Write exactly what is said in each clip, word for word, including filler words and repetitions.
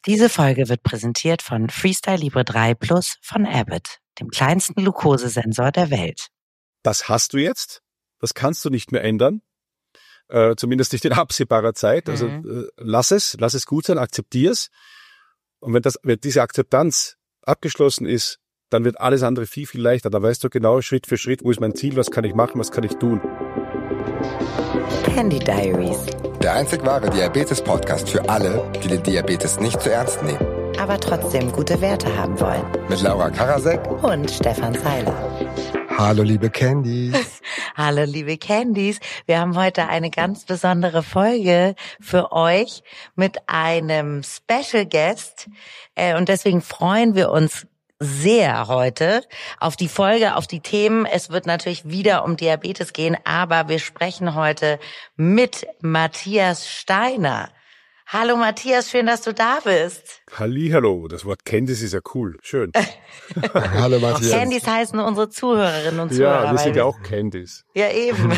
Diese Folge wird präsentiert von Freestyle Libre drei Plus von Abbott, dem kleinsten Glukosesensor der Welt. Das hast du jetzt, das kannst du nicht mehr ändern, äh, zumindest nicht in absehbarer Zeit. Also Mhm. äh, lass es, lass es gut sein, akzeptier es. Und wenn, das, wenn diese Akzeptanz abgeschlossen ist, dann wird alles andere viel, viel leichter. Da weißt du genau Schritt für Schritt, wo ist mein Ziel, was kann ich machen, was kann ich tun. Candy Diaries. Der einzig wahre Diabetes-Podcast für alle, die den Diabetes nicht zu ernst nehmen. Aber trotzdem gute Werte haben wollen. Mit Laura Karasek Und Stefan Seiler. Hallo liebe Candies. Hallo liebe Candies, wir haben heute eine ganz besondere Folge für euch mit einem Special Guest äh, und deswegen freuen wir uns sehr heute auf die Folge, auf die Themen. Es wird natürlich wieder um Diabetes gehen, aber wir sprechen heute mit Matthias Steiner. Hallo Matthias, schön, dass du da bist. Hallihallo, das Wort Candice ist ja cool, schön. Hallo Matthias. Candies heißen unsere Zuhörerinnen und Zuhörer. Ja, wir sind weil ja auch Candice. Ja, eben.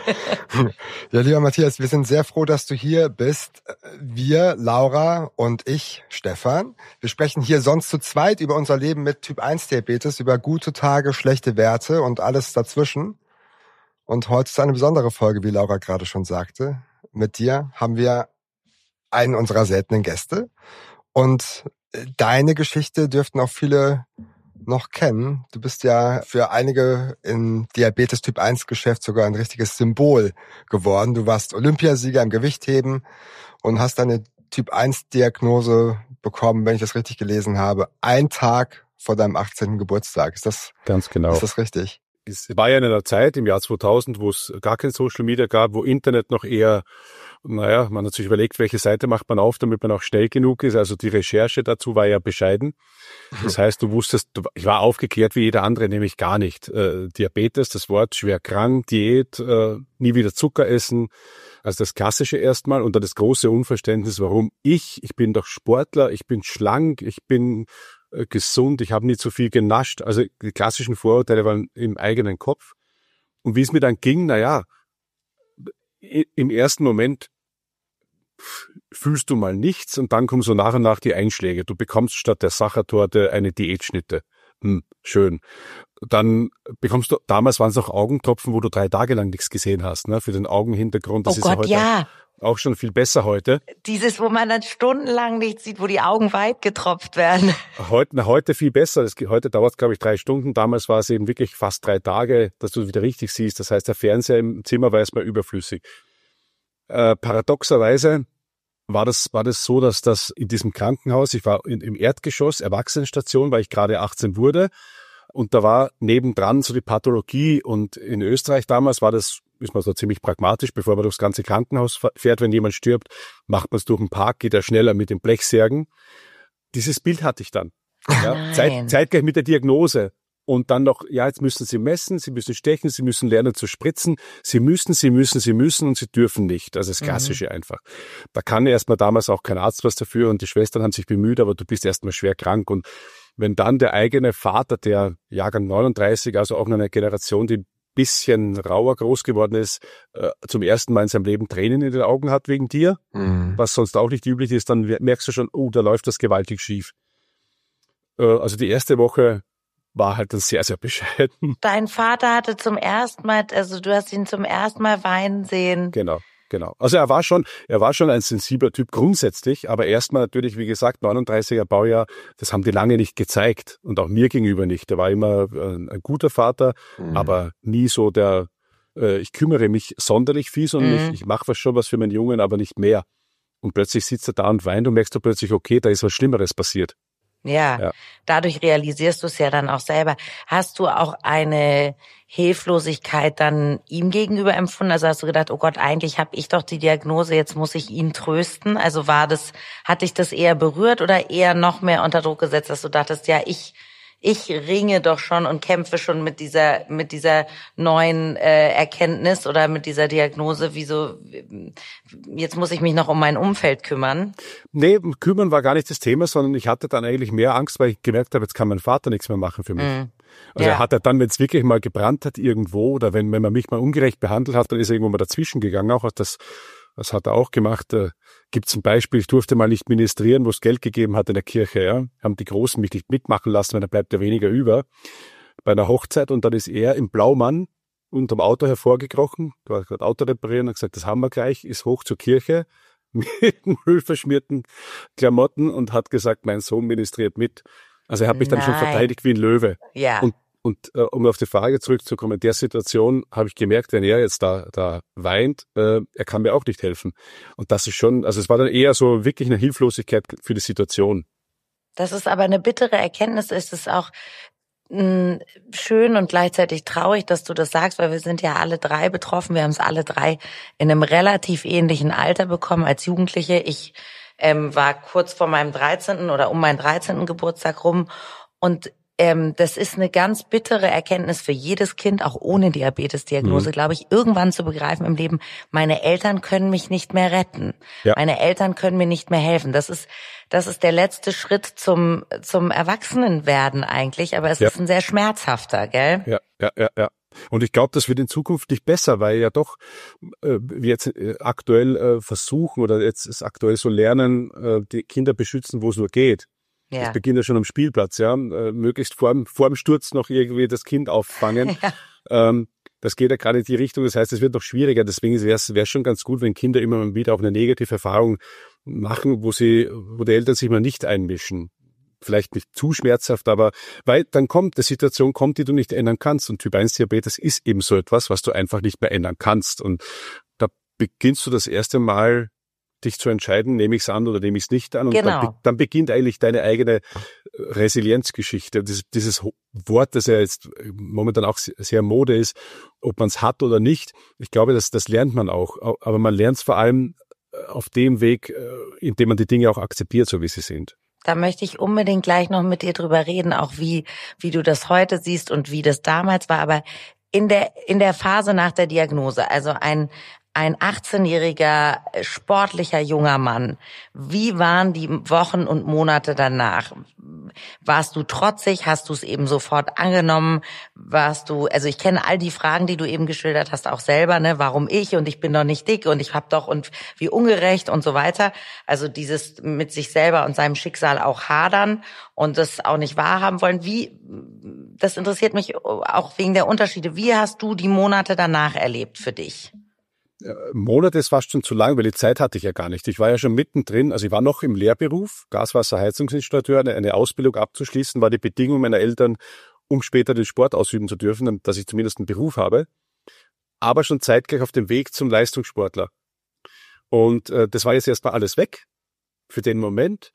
Ja, lieber Matthias, wir sind sehr froh, dass du hier bist. Wir, Laura und ich, Stefan, wir sprechen hier sonst zu zweit über unser Leben mit Typ eins Diabetes, über gute Tage, schlechte Werte und alles dazwischen. Und heute ist eine besondere Folge, wie Laura gerade schon sagte. Mit dir haben wir einen unserer seltenen Gäste. Und deine Geschichte dürften auch viele noch kennen. Du bist ja für einige im Diabetes Typ eins Geschäft sogar ein richtiges Symbol geworden. Du warst Olympiasieger im Gewichtheben und hast deine Typ eins Diagnose bekommen, wenn ich das richtig gelesen habe, einen Tag vor deinem achtzehnten Geburtstag. Ist das, Ganz genau. ist das richtig? Es war ja in einer Zeit im Jahr zweitausend, wo es gar kein Social Media gab, wo Internet noch eher, naja, man hat sich überlegt, welche Seite macht man auf, damit man auch schnell genug ist. Also die Recherche dazu war ja bescheiden. Das heißt, du wusstest, ich war aufgeklärt wie jeder andere, nämlich gar nicht. Äh, Diabetes, das Wort, schwer krank, Diät, äh, nie wieder Zucker essen. Also das Klassische erstmal und dann das große Unverständnis, warum ich, ich bin doch Sportler, ich bin schlank, ich bin äh, gesund, ich habe nie zu viel genascht. Also die klassischen Vorurteile waren im eigenen Kopf. Und wie es mir dann ging, naja, im ersten Moment fühlst du mal nichts und dann kommen so nach und nach die Einschläge. Du bekommst statt der Sachertorte eine Diätschnitte. Hm, schön. Dann bekommst du, damals waren es auch Augentropfen, wo du drei Tage lang nichts gesehen hast, ne? Für den Augenhintergrund. Das Oh ist Gott, ja heute ja. auch schon viel besser heute. Dieses, wo man dann stundenlang nichts sieht, wo die Augen weit getropft werden. Heute, na, heute viel besser. Das, heute dauert es, glaube ich, drei Stunden. Damals war es eben wirklich fast drei Tage, dass du wieder richtig siehst. Das heißt, der Fernseher im Zimmer war erstmal überflüssig. Äh, paradoxerweise war das, war das so, dass das in diesem Krankenhaus, ich war in, im Erdgeschoss, Erwachsenenstation, weil ich gerade achtzehn wurde. Und da war nebendran so die Pathologie. Und in Österreich damals war das, ist man so ziemlich pragmatisch, bevor man durchs ganze Krankenhaus fährt, wenn jemand stirbt, macht man es durch den Park, geht er schneller mit den Blechsärgen. Dieses Bild hatte ich dann. Ja, Zeit, zeitgleich mit der Diagnose. Und dann noch, ja, jetzt müssen Sie messen, Sie müssen stechen, Sie müssen lernen zu spritzen. Sie müssen, Sie müssen, Sie müssen und Sie dürfen nicht. Also das Klassische mhm. einfach. Da kann erstmal damals auch kein Arzt was dafür und die Schwestern haben sich bemüht, aber du bist erstmal schwer krank. Und wenn dann der eigene Vater, der Jahrgang neununddreißig, also auch noch eine Generation, die ein bisschen rauer groß geworden ist, äh, zum ersten Mal in seinem Leben Tränen in den Augen hat wegen dir, mhm. was sonst auch nicht üblich ist, dann merkst du schon, oh, da läuft das gewaltig schief. Äh, also die erste Woche war halt dann sehr, sehr bescheiden. Dein Vater hatte zum ersten Mal, also du hast ihn zum ersten Mal weinen sehen. Genau, genau. Also er war schon, er war schon ein sensibler Typ grundsätzlich, aber erstmal natürlich, wie gesagt, neununddreißiger Baujahr, das haben die lange nicht gezeigt und auch mir gegenüber nicht. Er war immer ein, ein guter Vater, mhm. aber nie so der, äh, ich kümmere mich sonderlich viel, sondern mhm. ich, ich mache was schon was für meinen Jungen, aber nicht mehr. Und plötzlich sitzt er da und weint und merkst du plötzlich, okay, da ist was Schlimmeres passiert. Ja, ja, dadurch realisierst du es ja dann auch selber. Hast du auch eine Hilflosigkeit dann ihm gegenüber empfunden? Also hast du gedacht, oh Gott, eigentlich habe ich doch die Diagnose, jetzt muss ich ihn trösten. Also war das, hat dich das eher berührt oder eher noch mehr unter Druck gesetzt, dass du dachtest, ja, ich ich ringe doch schon und kämpfe schon mit dieser mit dieser neuen äh, Erkenntnis oder mit dieser Diagnose, wieso jetzt muss ich mich noch um mein Umfeld kümmern? Nee, kümmern war gar nicht das Thema, sondern ich hatte dann eigentlich mehr Angst, weil ich gemerkt habe, jetzt kann mein Vater nichts mehr machen für mich. Mm. Also ja. er hat er dann, wenn es wirklich mal gebrannt hat irgendwo oder wenn, wenn man mich mal ungerecht behandelt hat, dann ist er irgendwo mal dazwischen gegangen, auch das Das hat er auch gemacht. Äh, Gibt es ein Beispiel, ich durfte mal nicht ministrieren, wo es Geld gegeben hat in der Kirche. Ja, haben die Großen mich nicht mitmachen lassen, weil dann bleibt ja weniger über. Bei einer Hochzeit und dann ist er im Blaumann unterm Auto hervorgekrochen, du hast gerade Auto reparieren und gesagt, das haben wir gleich, ist hoch zur Kirche mit müllverschmierten Klamotten und hat gesagt, mein Sohn ministriert mit. Also er hat mich dann Nein. schon verteidigt wie ein Löwe. Ja. Und, und äh, um auf die Frage zurückzukommen, in der Situation habe ich gemerkt, wenn er jetzt da, da weint, äh, er kann mir auch nicht helfen. Und das ist schon, also es war dann eher so wirklich eine Hilflosigkeit für die Situation. Das ist aber eine bittere Erkenntnis, ist es auch mh, schön und gleichzeitig traurig, dass du das sagst, weil wir sind ja alle drei betroffen. Wir haben es alle drei in einem relativ ähnlichen Alter bekommen als Jugendliche. Ich ähm, war kurz vor meinem dreizehnten oder um meinen dreizehnten Geburtstag rum und ähm, das ist eine ganz bittere Erkenntnis für jedes Kind, auch ohne Diabetesdiagnose, mhm. glaube ich, irgendwann zu begreifen im Leben, meine Eltern können mich nicht mehr retten. Ja. Meine Eltern können mir nicht mehr helfen. Das ist das ist der letzte Schritt zum zum Erwachsenenwerden eigentlich, aber es ja. ist ein sehr schmerzhafter, gell? Ja, ja, ja, ja. Und ich glaube, das wird in Zukunft nicht besser, weil ja doch äh, wir jetzt äh, aktuell äh, versuchen oder jetzt ist aktuell so lernen, äh, die Kinder beschützen, wo es nur geht. Ja. Das beginnt ja schon am Spielplatz, ja. Äh, möglichst vor dem, vor dem Sturz noch irgendwie das Kind auffangen. Ja. Ähm, das geht ja gerade in die Richtung. Das heißt, es wird noch schwieriger. Deswegen wäre es schon ganz gut, wenn Kinder immer mal wieder auch eine negative Erfahrung machen, wo sie, wo die Eltern sich mal nicht einmischen. Vielleicht nicht zu schmerzhaft, aber weil dann kommt eine Situation kommt, die du nicht ändern kannst. Und Typ eins Diabetes ist eben so etwas, was du einfach nicht mehr ändern kannst. Und da beginnst du das erste Mal dich zu entscheiden, nehme ich es an oder nehme ich es nicht an. Und genau. dann, dann beginnt eigentlich deine eigene Resilienzgeschichte. Dieses, dieses Wort, das ja jetzt momentan auch sehr Mode ist, ob man es hat oder nicht. Ich glaube, das, das lernt man auch. Aber man lernt es vor allem auf dem Weg, indem man die Dinge auch akzeptiert, so wie sie sind. Da möchte ich unbedingt gleich noch mit dir drüber reden, auch wie, wie du das heute siehst und wie das damals war. Aber in der, in der Phase nach der Diagnose, also ein, ein achtzehnjähriger, sportlicher junger Mann. Wie waren die Wochen und Monate danach? Warst du trotzig? Hast du es eben sofort angenommen? Warst du, also ich kenne all die Fragen, die du eben geschildert hast, auch selber, ne? Warum ich und ich bin doch nicht dick und ich hab doch und wie ungerecht und so weiter. Also dieses mit sich selber und seinem Schicksal auch hadern und das auch nicht wahrhaben wollen. Wie, das interessiert mich auch wegen der Unterschiede. Wie hast du die Monate danach erlebt für dich? Monate ist fast schon zu lang, weil die Zeit hatte ich ja gar nicht. Ich war ja schon mittendrin, also ich war noch im Lehrberuf, Gaswasserheizungsinstallateur, eine, eine Ausbildung abzuschließen, war die Bedingung meiner Eltern, um später den Sport ausüben zu dürfen, dass ich zumindest einen Beruf habe, aber schon zeitgleich auf dem Weg zum Leistungssportler. Und äh, das war jetzt erstmal alles weg für den Moment.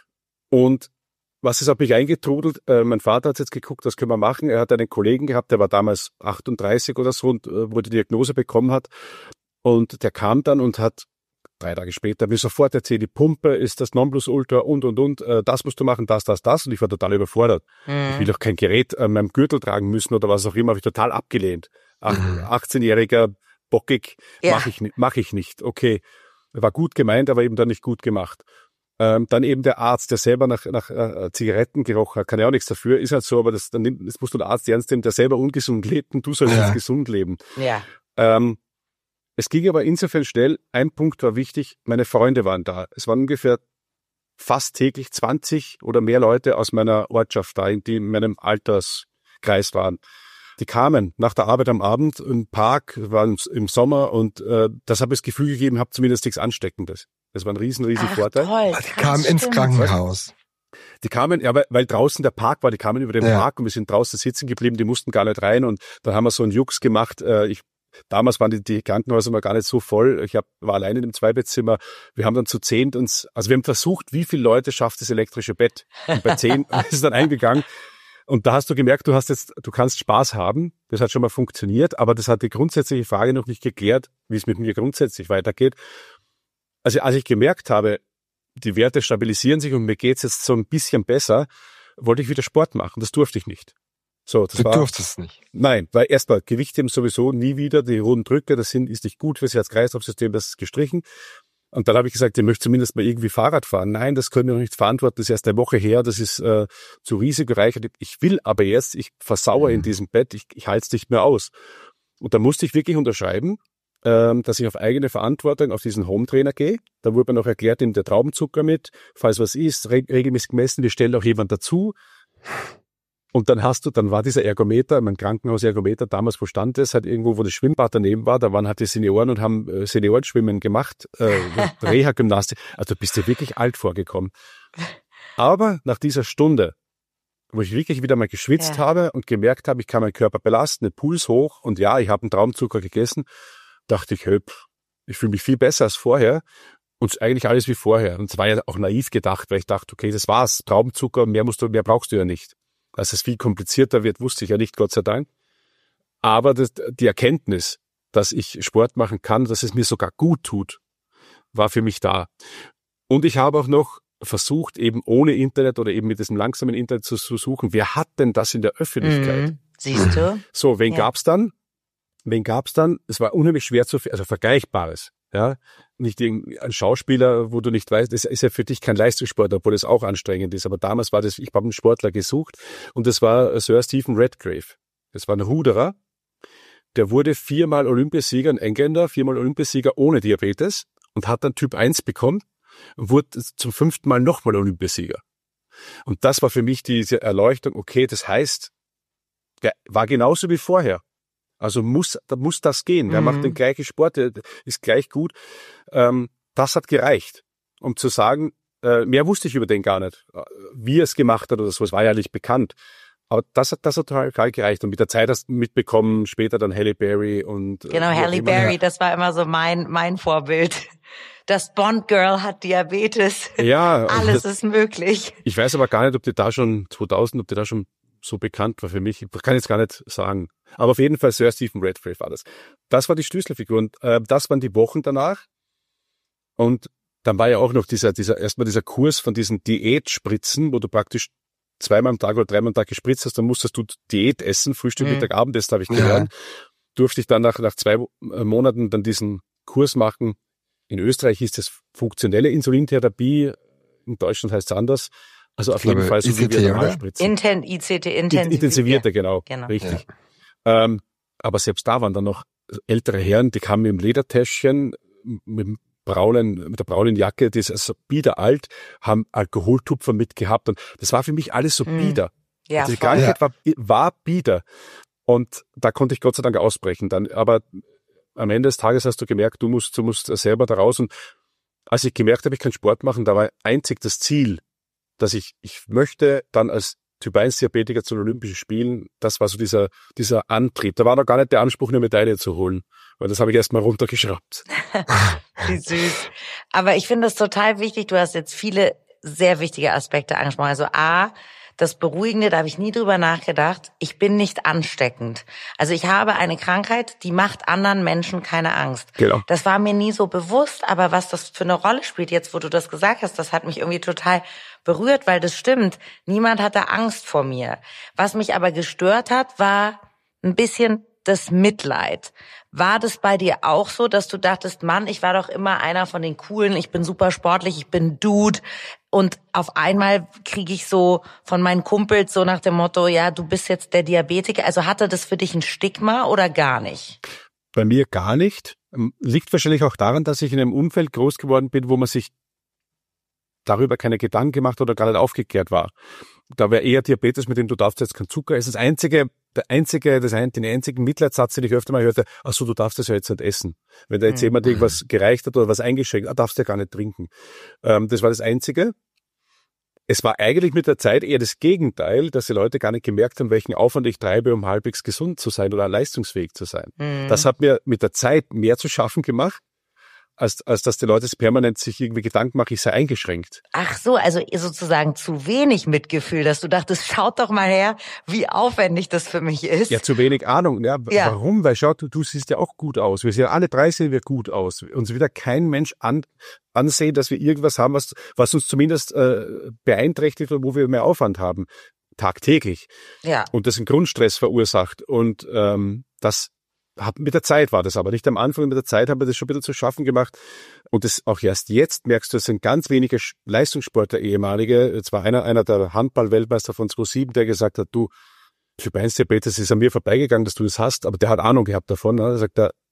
Und was ist auf mich eingetrudelt? Äh, mein Vater hat jetzt geguckt, was können wir machen. Er hat einen Kollegen gehabt, der war damals achtunddreißig oder so und äh, wo die Diagnose bekommen hat. Und der kam dann und hat drei Tage später mir sofort erzählt, die Pumpe ist das Nonplusultra und, und, und, äh, das musst du machen, das, das, das. Und ich war total überfordert. Mhm. Ich will doch kein Gerät an meinem Gürtel tragen müssen oder was auch immer, habe ich total abgelehnt. Ach, mhm. achtzehnjähriger, bockig, ja. mache ich, mach ich nicht. Okay, war gut gemeint, aber eben dann nicht gut gemacht. Ähm, dann eben der Arzt, der selber nach, nach äh, Zigaretten gerochen hat, kann ja auch nichts dafür, ist halt so, aber das, dann nimmt, das musst du den Arzt ernst nehmen, der selber ungesund lebt und du sollst ja. jetzt gesund leben. Ja. Ähm, Es ging aber insofern schnell, ein Punkt war wichtig, meine Freunde waren da. Es waren ungefähr fast täglich zwanzig oder mehr Leute aus meiner Ortschaft da, die in meinem Alterskreis waren. Die kamen nach der Arbeit am Abend im Park, waren im Sommer und äh, das habe ich das Gefühl gegeben, habe zumindest nichts Ansteckendes. Das war ein riesen, riesen Ach, Vorteil. Toll, die kamen ins stimmt. Krankenhaus. Die kamen, ja, weil, weil draußen der Park war, die kamen über den ja. Park und wir sind draußen sitzen geblieben, die mussten gar nicht rein und dann haben wir so einen Jux gemacht, äh, ich Damals waren die, die Krankenhäuser mal gar nicht so voll. Ich hab, war allein in dem Zweibettzimmer. Wir haben dann zu zehn uns, also wir haben versucht, wie viele Leute schafft das elektrische Bett. Und bei zehn ist es dann eingegangen. Und da hast du gemerkt, du hast jetzt, du kannst Spaß haben. Das hat schon mal funktioniert, aber das hat die grundsätzliche Frage noch nicht geklärt, wie es mit mir grundsätzlich weitergeht. Also als ich gemerkt habe, die Werte stabilisieren sich und mir geht's jetzt so ein bisschen besser, wollte ich wieder Sport machen. Das durfte ich nicht. So, das du war, durftest nicht. Nein, weil erstmal Gewichtheben sowieso nie wieder, die hohen Drücke, das sind, ist nicht gut fürs Herz-Kreislauf-System, das ist gestrichen. Und dann habe ich gesagt, ich möchte zumindest mal irgendwie Fahrrad fahren. Nein, das können wir noch nicht verantworten, das ist erst eine Woche her, das ist äh, zu risikoreich. Ich will aber jetzt, ich versauere mhm. in diesem Bett, ich, ich halte es nicht mehr aus. Und da musste ich wirklich unterschreiben, ähm, dass ich auf eigene Verantwortung auf diesen Home-Trainer gehe. Da wurde mir noch erklärt, nimmt der Traubenzucker mit, falls was ist, re- regelmäßig gemessen, wir stellen auch jemand dazu. Und dann hast du, dann war dieser Ergometer, mein Krankenhaus-Ergometer, damals, wo stand es, halt irgendwo, wo das Schwimmbad daneben war, da waren halt die Senioren und haben äh, Seniorenschwimmen gemacht, äh, Reha-Gymnastik. Also bist du wirklich alt vorgekommen. Aber nach dieser Stunde, wo ich wirklich wieder mal geschwitzt ja. habe und gemerkt habe, ich kann meinen Körper belasten, den Puls hoch und ja, ich habe einen Traubenzucker gegessen, dachte ich, hey, ich fühle mich viel besser als vorher und eigentlich alles wie vorher. Und es war ja auch naiv gedacht, weil ich dachte, okay, das war's, Traubenzucker, mehr musst du, mehr brauchst du ja nicht. Dass es viel komplizierter wird, wusste ich ja nicht, Gott sei Dank. Aber das, die Erkenntnis, dass ich Sport machen kann, dass es mir sogar gut tut, war für mich da. Und ich habe auch noch versucht, eben ohne Internet oder eben mit diesem langsamen Internet zu, zu suchen, wer hat denn das in der Öffentlichkeit? Mhm. Siehst du? So, wen ja. gab's dann? Wen gab's dann? Es war unheimlich schwer zu, also Vergleichbares. Ja, nicht ein Schauspieler, wo du nicht weißt, das ist ja für dich kein Leistungssport, obwohl es auch anstrengend ist. Aber damals war das, ich habe einen Sportler gesucht und das war Sir Stephen Redgrave. Das war ein Ruderer. Der wurde viermal Olympiasieger, ein Engländer, viermal Olympiasieger ohne Diabetes und hat dann Typ eins bekommen und wurde zum fünften Mal nochmal Olympiasieger. Und das war für mich diese Erleuchtung, okay, das heißt, der war genauso wie vorher. Also muss, da muss das gehen. Der mhm. macht den gleichen Sport, der ist gleich gut. Ähm, das hat gereicht, um zu sagen, äh, mehr wusste ich über den gar nicht. Wie er es gemacht hat oder so, es war ja nicht bekannt. Aber das hat, das hat total gereicht. Und mit der Zeit hast du mitbekommen, später dann Halle Berry und... Genau, äh, Halle Berry, das war immer so mein, mein Vorbild. Das Bond-Girl hat Diabetes. Ja. Alles ist möglich. Ich weiß aber gar nicht, ob die da schon, zweitausend, ob die da schon so bekannt war für mich. Ich kann jetzt gar nicht sagen. Aber auf jeden Fall Sir Stephen Redgrave war das. Das war die Schlüsselfigur. Und äh, das waren die Wochen danach. Und dann war ja auch noch dieser, dieser, erstmal dieser Kurs von diesen Diätspritzen, wo du praktisch zweimal am Tag oder dreimal am Tag gespritzt hast, dann musstest du Diät essen, Frühstück, mhm. Mittag, Abendessen, habe ich gelernt. Ja. Durfte ich dann nach, nach zwei Monaten dann diesen Kurs machen. In Österreich hieß das funktionelle Insulintherapie. In Deutschland heißt es anders. Also auf jeden Fall so wie wir normal spritzen. Inten, I C T, intensivierte. Intensivierte, genau. genau. Richtig. Ja. Ähm, aber selbst da waren dann noch ältere Herren, die kamen mit dem Ledertäschchen, mit dem braunen, mit der braunen Jacke, die ist also biederalt, haben Alkoholtupfer mitgehabt und das war für mich alles so bieder. Ja, also die Krankheit ja. war, war bieder. Und da konnte ich Gott sei Dank ausbrechen dann. Aber am Ende des Tages hast du gemerkt, du musst, du musst selber da raus. Und als ich gemerkt habe, ich kann Sport machen, da war einzig das Ziel, dass ich, ich möchte dann als Typ eins Diabetiker zu den Olympischen Spielen, das war so dieser, dieser Antrieb. Da war noch gar nicht der Anspruch, eine Medaille zu holen, weil das habe ich erst mal runtergeschraubt. Wie süß. Aber ich finde es total wichtig, du hast jetzt viele sehr wichtige Aspekte angesprochen. Also A, das Beruhigende, da habe ich nie drüber nachgedacht, ich bin nicht ansteckend. Also ich habe eine Krankheit, die macht anderen Menschen keine Angst. Genau. Das war mir nie so bewusst, aber was das für eine Rolle spielt jetzt, wo du das gesagt hast, das hat mich irgendwie total berührt, weil das stimmt. Niemand hatte Angst vor mir. Was mich aber gestört hat, war ein bisschen das Mitleid. War das bei dir auch so, dass du dachtest, Mann, ich war doch immer einer von den Coolen, ich bin super sportlich, ich bin Dude und auf einmal kriege ich so von meinen Kumpels so nach dem Motto, ja, du bist jetzt der Diabetiker. Also hatte das für dich ein Stigma oder gar nicht? Bei mir gar nicht. Liegt wahrscheinlich auch daran, dass ich in einem Umfeld groß geworden bin, wo man sich darüber keine Gedanken gemacht oder gar nicht aufgeklärt war. Da wäre eher Diabetes, mit dem du darfst jetzt kein Zucker essen. Das einzige, der einzige, das ein, den einzigen Mitleidssatz, den ich öfter mal hörte, ach so, du darfst das ja jetzt nicht essen. Wenn da jetzt mhm. jemand irgendwas gereicht hat oder was eingeschenkt, ah, darfst du ja gar nicht trinken. Ähm, das war das Einzige. Es war eigentlich mit der Zeit eher das Gegenteil, dass die Leute gar nicht gemerkt haben, welchen Aufwand ich treibe, um halbwegs gesund zu sein oder leistungsfähig zu sein. Mhm. Das hat mir mit der Zeit mehr zu schaffen gemacht, als, als dass die Leute permanent sich irgendwie Gedanken machen, ich sei eingeschränkt. Ach so, also sozusagen zu wenig Mitgefühl, dass du dachtest, schaut doch mal her, wie aufwendig das für mich ist. Ja, zu wenig Ahnung. Ja, ja. Warum? Weil schau, du, du siehst ja auch gut aus. Wir sehen alle drei sehen wir gut aus. Uns wird ja kein Mensch an, ansehen, dass wir irgendwas haben, was, was uns zumindest äh, beeinträchtigt oder wo wir mehr Aufwand haben. Tagtäglich. Ja. Und das einen Grundstress verursacht. Und ähm, das mit der Zeit war das aber nicht am Anfang, mit der Zeit haben wir das schon ein bisschen zu schaffen gemacht. Und das auch erst jetzt merkst du, es sind ganz wenige Leistungssportler, ehemalige. Es war einer, einer der Handball-Weltmeister von zweitausendsieben, der gesagt hat, du, Typ eins Diabetes ist an mir vorbeigegangen, dass du das hast, aber der hat Ahnung gehabt davon. Ne? Er sagt,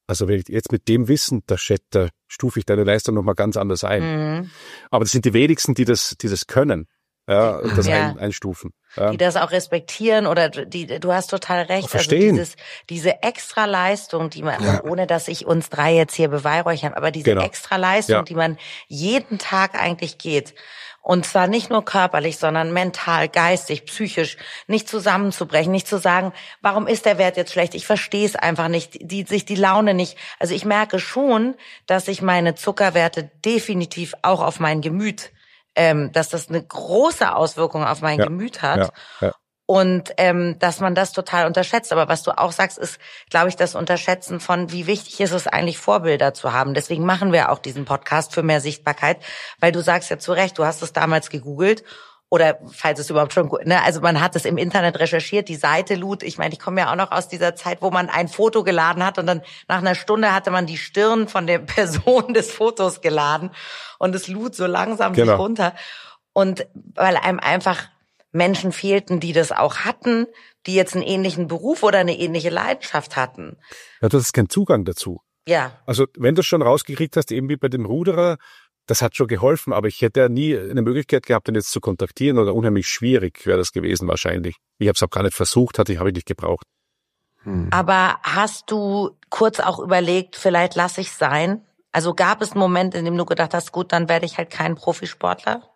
Also wenn ich jetzt mit dem Wissen, da, da stufe ich deine Leistung nochmal ganz anders ein. Mhm. Aber das sind die wenigsten, die das, die das können. Ja, das ja. ein, einstufen. Ja. Die das auch respektieren oder die, du hast total recht. Verstehen. Also dieses, diese extra Leistung, die man, ja. ohne dass ich uns drei jetzt hier beweihräuchern, aber diese genau. extra Leistung, ja. die man jeden Tag eigentlich geht. Und zwar nicht nur körperlich, sondern mental, geistig, psychisch, nicht zusammenzubrechen, nicht zu sagen, warum ist der Wert jetzt schlecht? Ich verstehe es einfach nicht, die, sich die Laune nicht. Also ich merke schon, dass sich meine Zuckerwerte definitiv auch auf mein Gemüt Ähm, dass das eine große Auswirkung auf mein ja, Gemüt hat ja, ja. und ähm, dass man das total unterschätzt. Aber was du auch sagst, ist, glaube ich, das Unterschätzen von, wie wichtig ist es eigentlich, Vorbilder zu haben. Deswegen machen wir auch diesen Podcast für mehr Sichtbarkeit, weil du sagst ja zu Recht, du hast es damals gegoogelt oder falls es überhaupt schon, ne, also man hat es im Internet recherchiert, die Seite lud, ich meine, ich komme ja auch noch aus dieser Zeit, wo man ein Foto geladen hat und dann nach einer Stunde hatte man die Stirn von der Person des Fotos geladen und es lud so langsam genau. sich runter. Und weil einem einfach Menschen fehlten, die das auch hatten, die jetzt einen ähnlichen Beruf oder eine ähnliche Leidenschaft hatten. Ja, du hast keinen Zugang dazu. Ja. Also wenn du es schon rausgekriegt hast, eben wie bei dem Ruderer, das hat schon geholfen, aber ich hätte ja nie eine Möglichkeit gehabt, den jetzt zu kontaktieren oder unheimlich schwierig wäre das gewesen wahrscheinlich. Ich habe es auch gar nicht versucht, hatte ich, habe ich nicht gebraucht. Hm. Aber hast du kurz auch überlegt, vielleicht lasse ich es sein? Also gab es einen Moment, in dem du gedacht hast, gut, dann werde ich halt kein Profisportler?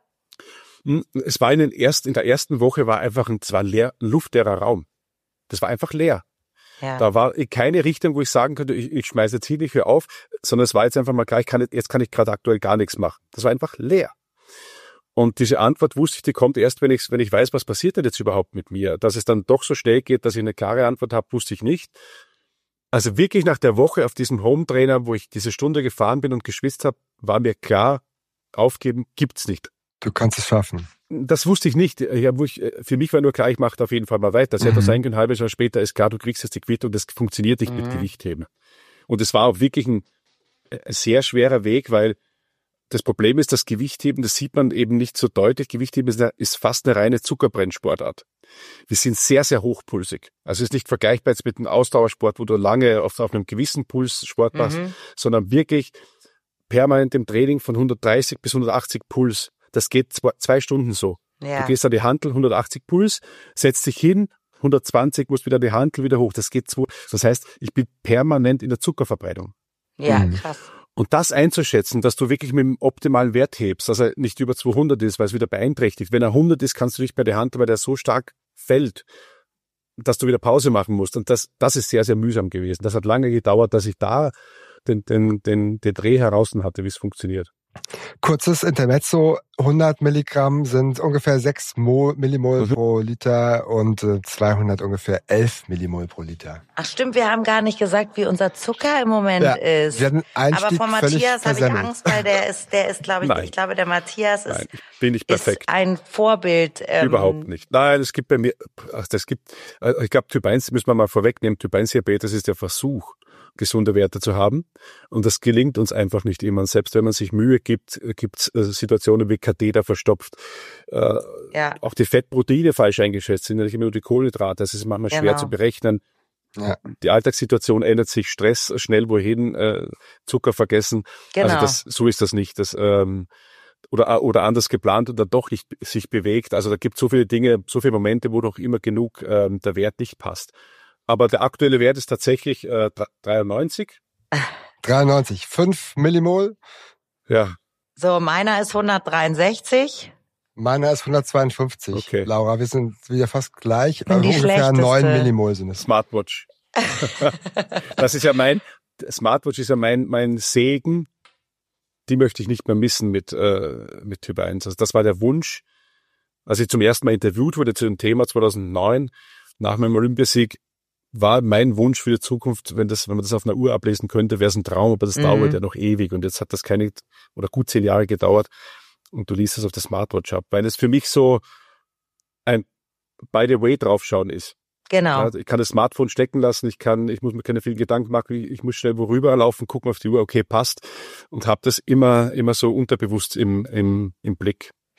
Es war in, den ersten, in der ersten Woche war einfach ein zwar leer, ein luftleerer Raum. Das war einfach leer. Ja. Da war keine Richtung, wo ich sagen könnte, ich, ich schmeiße jetzt hier nicht mehr auf, sondern es war jetzt einfach mal klar, ich kann jetzt, jetzt kann ich gerade aktuell gar nichts machen. Das war einfach leer. Und diese Antwort wusste ich, die kommt erst, wenn ich, wenn ich weiß, was passiert denn jetzt überhaupt mit mir. Dass es dann doch so schnell geht, dass ich eine klare Antwort habe, wusste ich nicht. Also wirklich nach der Woche auf diesem Home-Trainer, wo ich diese Stunde gefahren bin und geschwitzt habe, war mir klar, aufgeben gibt's nicht. Du kannst es schaffen. Das wusste ich nicht. Ja, wo ich, für mich war nur klar, ich mache da auf jeden Fall mal weiter. Das mhm. hätte sein können, ein halbes Jahr später ist klar, du kriegst jetzt die Quittung, das funktioniert nicht mhm. mit Gewichtheben. Und es war auch wirklich ein, ein sehr schwerer Weg, weil das Problem ist, das Gewichtheben, das sieht man eben nicht so deutlich. Gewichtheben ist, eine, ist fast eine reine Zuckerbrennsportart. Wir sind sehr, sehr hochpulsig. Also es ist nicht vergleichbar jetzt mit einem Ausdauersport, wo du lange auf, auf einem gewissen Puls Sport machst, mhm. sondern wirklich permanent im Training von hundertdreißig bis hundertachtzig Puls. Das geht zwei, zwei Stunden so. Ja. Du gehst an die Hantel, hundertachtzig Puls, setzt dich hin, hundertzwanzig, musst wieder an die Hantel wieder hoch. Das geht zwei. Das heißt, ich bin permanent in der Zuckerverbrennung. Ja, mhm. krass. Und das einzuschätzen, dass du wirklich mit dem optimalen Wert hebst, dass er nicht über zweihundert ist, weil es wieder beeinträchtigt. Wenn er hundert ist, kannst du nicht bei der Hantel, weil der so stark fällt, dass du wieder Pause machen musst. Und das, das ist sehr, sehr mühsam gewesen. Das hat lange gedauert, dass ich da den, den, den, den Dreh heraus hatte, wie es funktioniert. Kurzes Intermezzo, hundert Milligramm sind ungefähr sechs Millimol mhm. pro Liter und zweihundert ungefähr elf Millimol pro Liter. Ach stimmt, wir haben gar nicht gesagt, wie unser Zucker im Moment ja, ist. Wir hatten Einstieg Aber von Matthias habe ich Angst, weil der ist, der ist, glaube ich, Nein. ich glaube, der Matthias ist, Nein, bin ich perfekt. ist ein Vorbild. Ähm, Überhaupt nicht. Nein, es gibt bei mir, ach, das gibt, ich glaube, Typ eins müssen wir mal vorwegnehmen. Typ eins Diabetes ist der Versuch, gesunde Werte zu haben. Und das gelingt uns einfach nicht immer. Und selbst wenn man sich Mühe gibt, gibt es äh, Situationen wie Katheter verstopft. Äh, ja. Auch die Fettproteine falsch eingeschätzt sind, nicht immer nur die Kohlenhydrate. Das ist manchmal genau. schwer zu berechnen. Ja. Die Alltagssituation ändert sich, Stress schnell wohin, äh, Zucker vergessen. Genau. Also das, so ist das nicht. Das, ähm, oder, oder anders geplant oder doch nicht sich bewegt. Also da gibt es so viele Dinge, so viele Momente, wo doch immer genug ähm, der Wert nicht passt. Aber der aktuelle Wert ist tatsächlich äh, dreiundneunzig. dreiundneunzig, fünf Millimol. Ja. So, meiner ist hundertdreiundsechzig. Meiner ist hundertzweiundfünfzig. Okay. Laura, wir sind wieder fast gleich. Bin die ungefähr neun Millimol sind es. Smartwatch. Das ist ja mein, Smartwatch ist ja mein, mein Segen. Die möchte ich nicht mehr missen mit, äh, mit Typ eins. Also das war der Wunsch, als ich zum ersten Mal interviewt wurde zu dem Thema zweitausendneun, nach meinem Olympiasieg, war mein Wunsch für die Zukunft, wenn das, wenn man das auf einer Uhr ablesen könnte, wäre es ein Traum, aber das mhm. dauert ja noch ewig. Und jetzt hat das keine oder gut zehn Jahre gedauert und du liest es auf der Smartwatch ab, weil es für mich so ein by the way draufschauen ist. Genau. Ja, ich kann das Smartphone stecken lassen, ich kann, ich muss mir keine vielen Gedanken machen, ich, ich muss schnell worüber laufen, gucken auf die Uhr, okay, passt und habe das immer, immer so unterbewusst im, im, im Blick.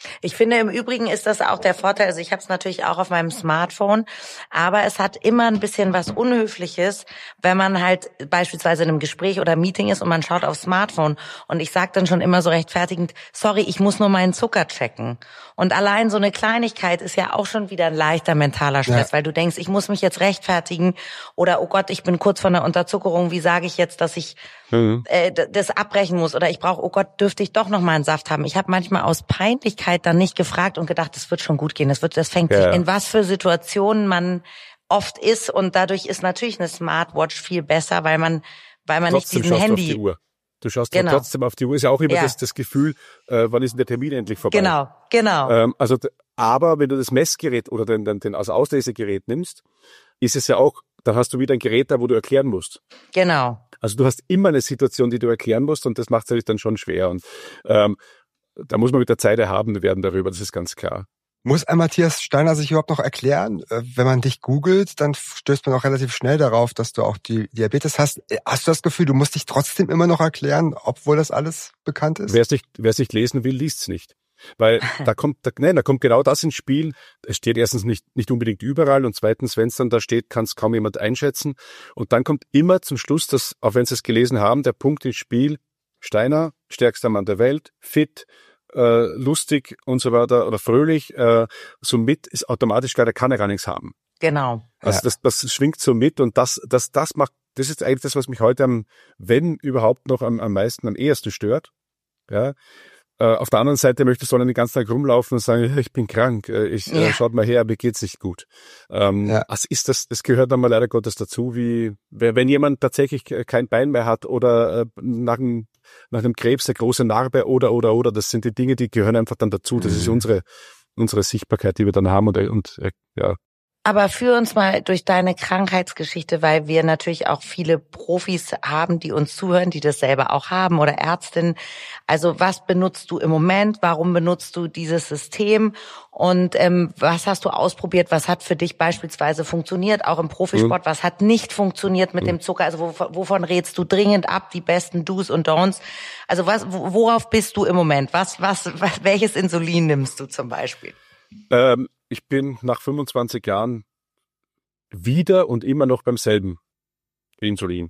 Ich finde, im Übrigen ist das auch der Vorteil, also ich habe es natürlich auch auf meinem Smartphone, aber es hat immer ein bisschen was Unhöfliches, wenn man halt beispielsweise in einem Gespräch oder Meeting ist und man schaut aufs Smartphone und ich sage dann schon immer so rechtfertigend, sorry, ich muss nur meinen Zucker checken. Und allein so eine Kleinigkeit ist ja auch schon wieder ein leichter mentaler Stress, ja. Weil du denkst, ich muss mich jetzt rechtfertigen oder oh Gott, ich bin kurz vor einer Unterzuckerung, wie sage ich jetzt, dass ich mhm. äh, das abbrechen muss oder ich brauche, oh Gott, dürfte ich doch noch mal einen Saft haben. Ich habe manchmal aus Peinlichkeit dann nicht gefragt und gedacht, das wird schon gut gehen. Das wird, das fängt ja. sich in was für Situationen man oft ist und dadurch ist natürlich eine Smartwatch viel besser, weil man, weil man trotzdem nicht diesen Handy. Auf die Uhr. Du schaust genau. trotzdem auf die Uhr. Ist ja auch immer ja. das, das Gefühl, äh, wann ist denn der Termin endlich vorbei? Genau, genau. Ähm, also, aber wenn du das Messgerät oder den, den, den also Auslesegerät nimmst, ist es ja auch, dann hast du wieder ein Gerät da, wo du erklären musst. Genau. Also du hast immer eine Situation, die du erklären musst und das macht es natürlich dann schon schwer und ähm, da muss man mit der Zeit erhaben werden darüber, das ist ganz klar. Muss ein Matthias Steiner sich überhaupt noch erklären? Wenn man dich googelt, dann stößt man auch relativ schnell darauf, dass du auch die Diabetes hast. Hast du das Gefühl, du musst dich trotzdem immer noch erklären, obwohl das alles bekannt ist? Wer es nicht, wer es nicht lesen will, liest es nicht. Weil da kommt, da, nein, da kommt genau das ins Spiel. Es steht erstens nicht, nicht unbedingt überall und zweitens, wenn es dann da steht, kann es kaum jemand einschätzen. Und dann kommt immer zum Schluss, dass, auch wenn Sie es gelesen haben, der Punkt ins Spiel, Steiner, stärkster Mann der Welt, fit, äh, lustig und so weiter oder fröhlich, äh, somit ist automatisch klar, der kann ja gar nichts haben. Genau. Also ja. das, das schwingt so mit und das, das, das macht, das ist eigentlich das, was mich heute am, wenn überhaupt noch am, am meisten, am ehesten stört. Ja. Äh, auf der anderen Seite möchtest du dann den ganzen Tag rumlaufen und sagen, ich bin krank, ich ja. äh, schaut mal her, mir geht's nicht gut. Ähm, ja. Also ist das, das gehört dann mal leider Gottes dazu, wie wenn jemand tatsächlich kein Bein mehr hat oder äh, nach einem nach einem Krebs eine große Narbe oder oder oder, das sind die Dinge, die gehören einfach dann dazu. Das mhm. ist unsere unsere Sichtbarkeit, die wir dann haben und und äh, ja. Aber führ uns mal durch deine Krankheitsgeschichte, weil wir natürlich auch viele Profis haben, die uns zuhören, die das selber auch haben oder Ärztinnen. Also was benutzt du im Moment? Warum benutzt du dieses System? Und ähm, was hast du ausprobiert? Was hat für dich beispielsweise funktioniert, auch im Profisport? Mhm. Was hat nicht funktioniert mit mhm. dem Zucker? Also wovon, wovon rätst du dringend ab? Die besten Do's und Don'ts? Also was, worauf bist du im Moment? Was, was, was welches Insulin nimmst du zum Beispiel? Ähm. Ich bin nach fünfundzwanzig Jahren wieder und immer noch beim selben Insulin.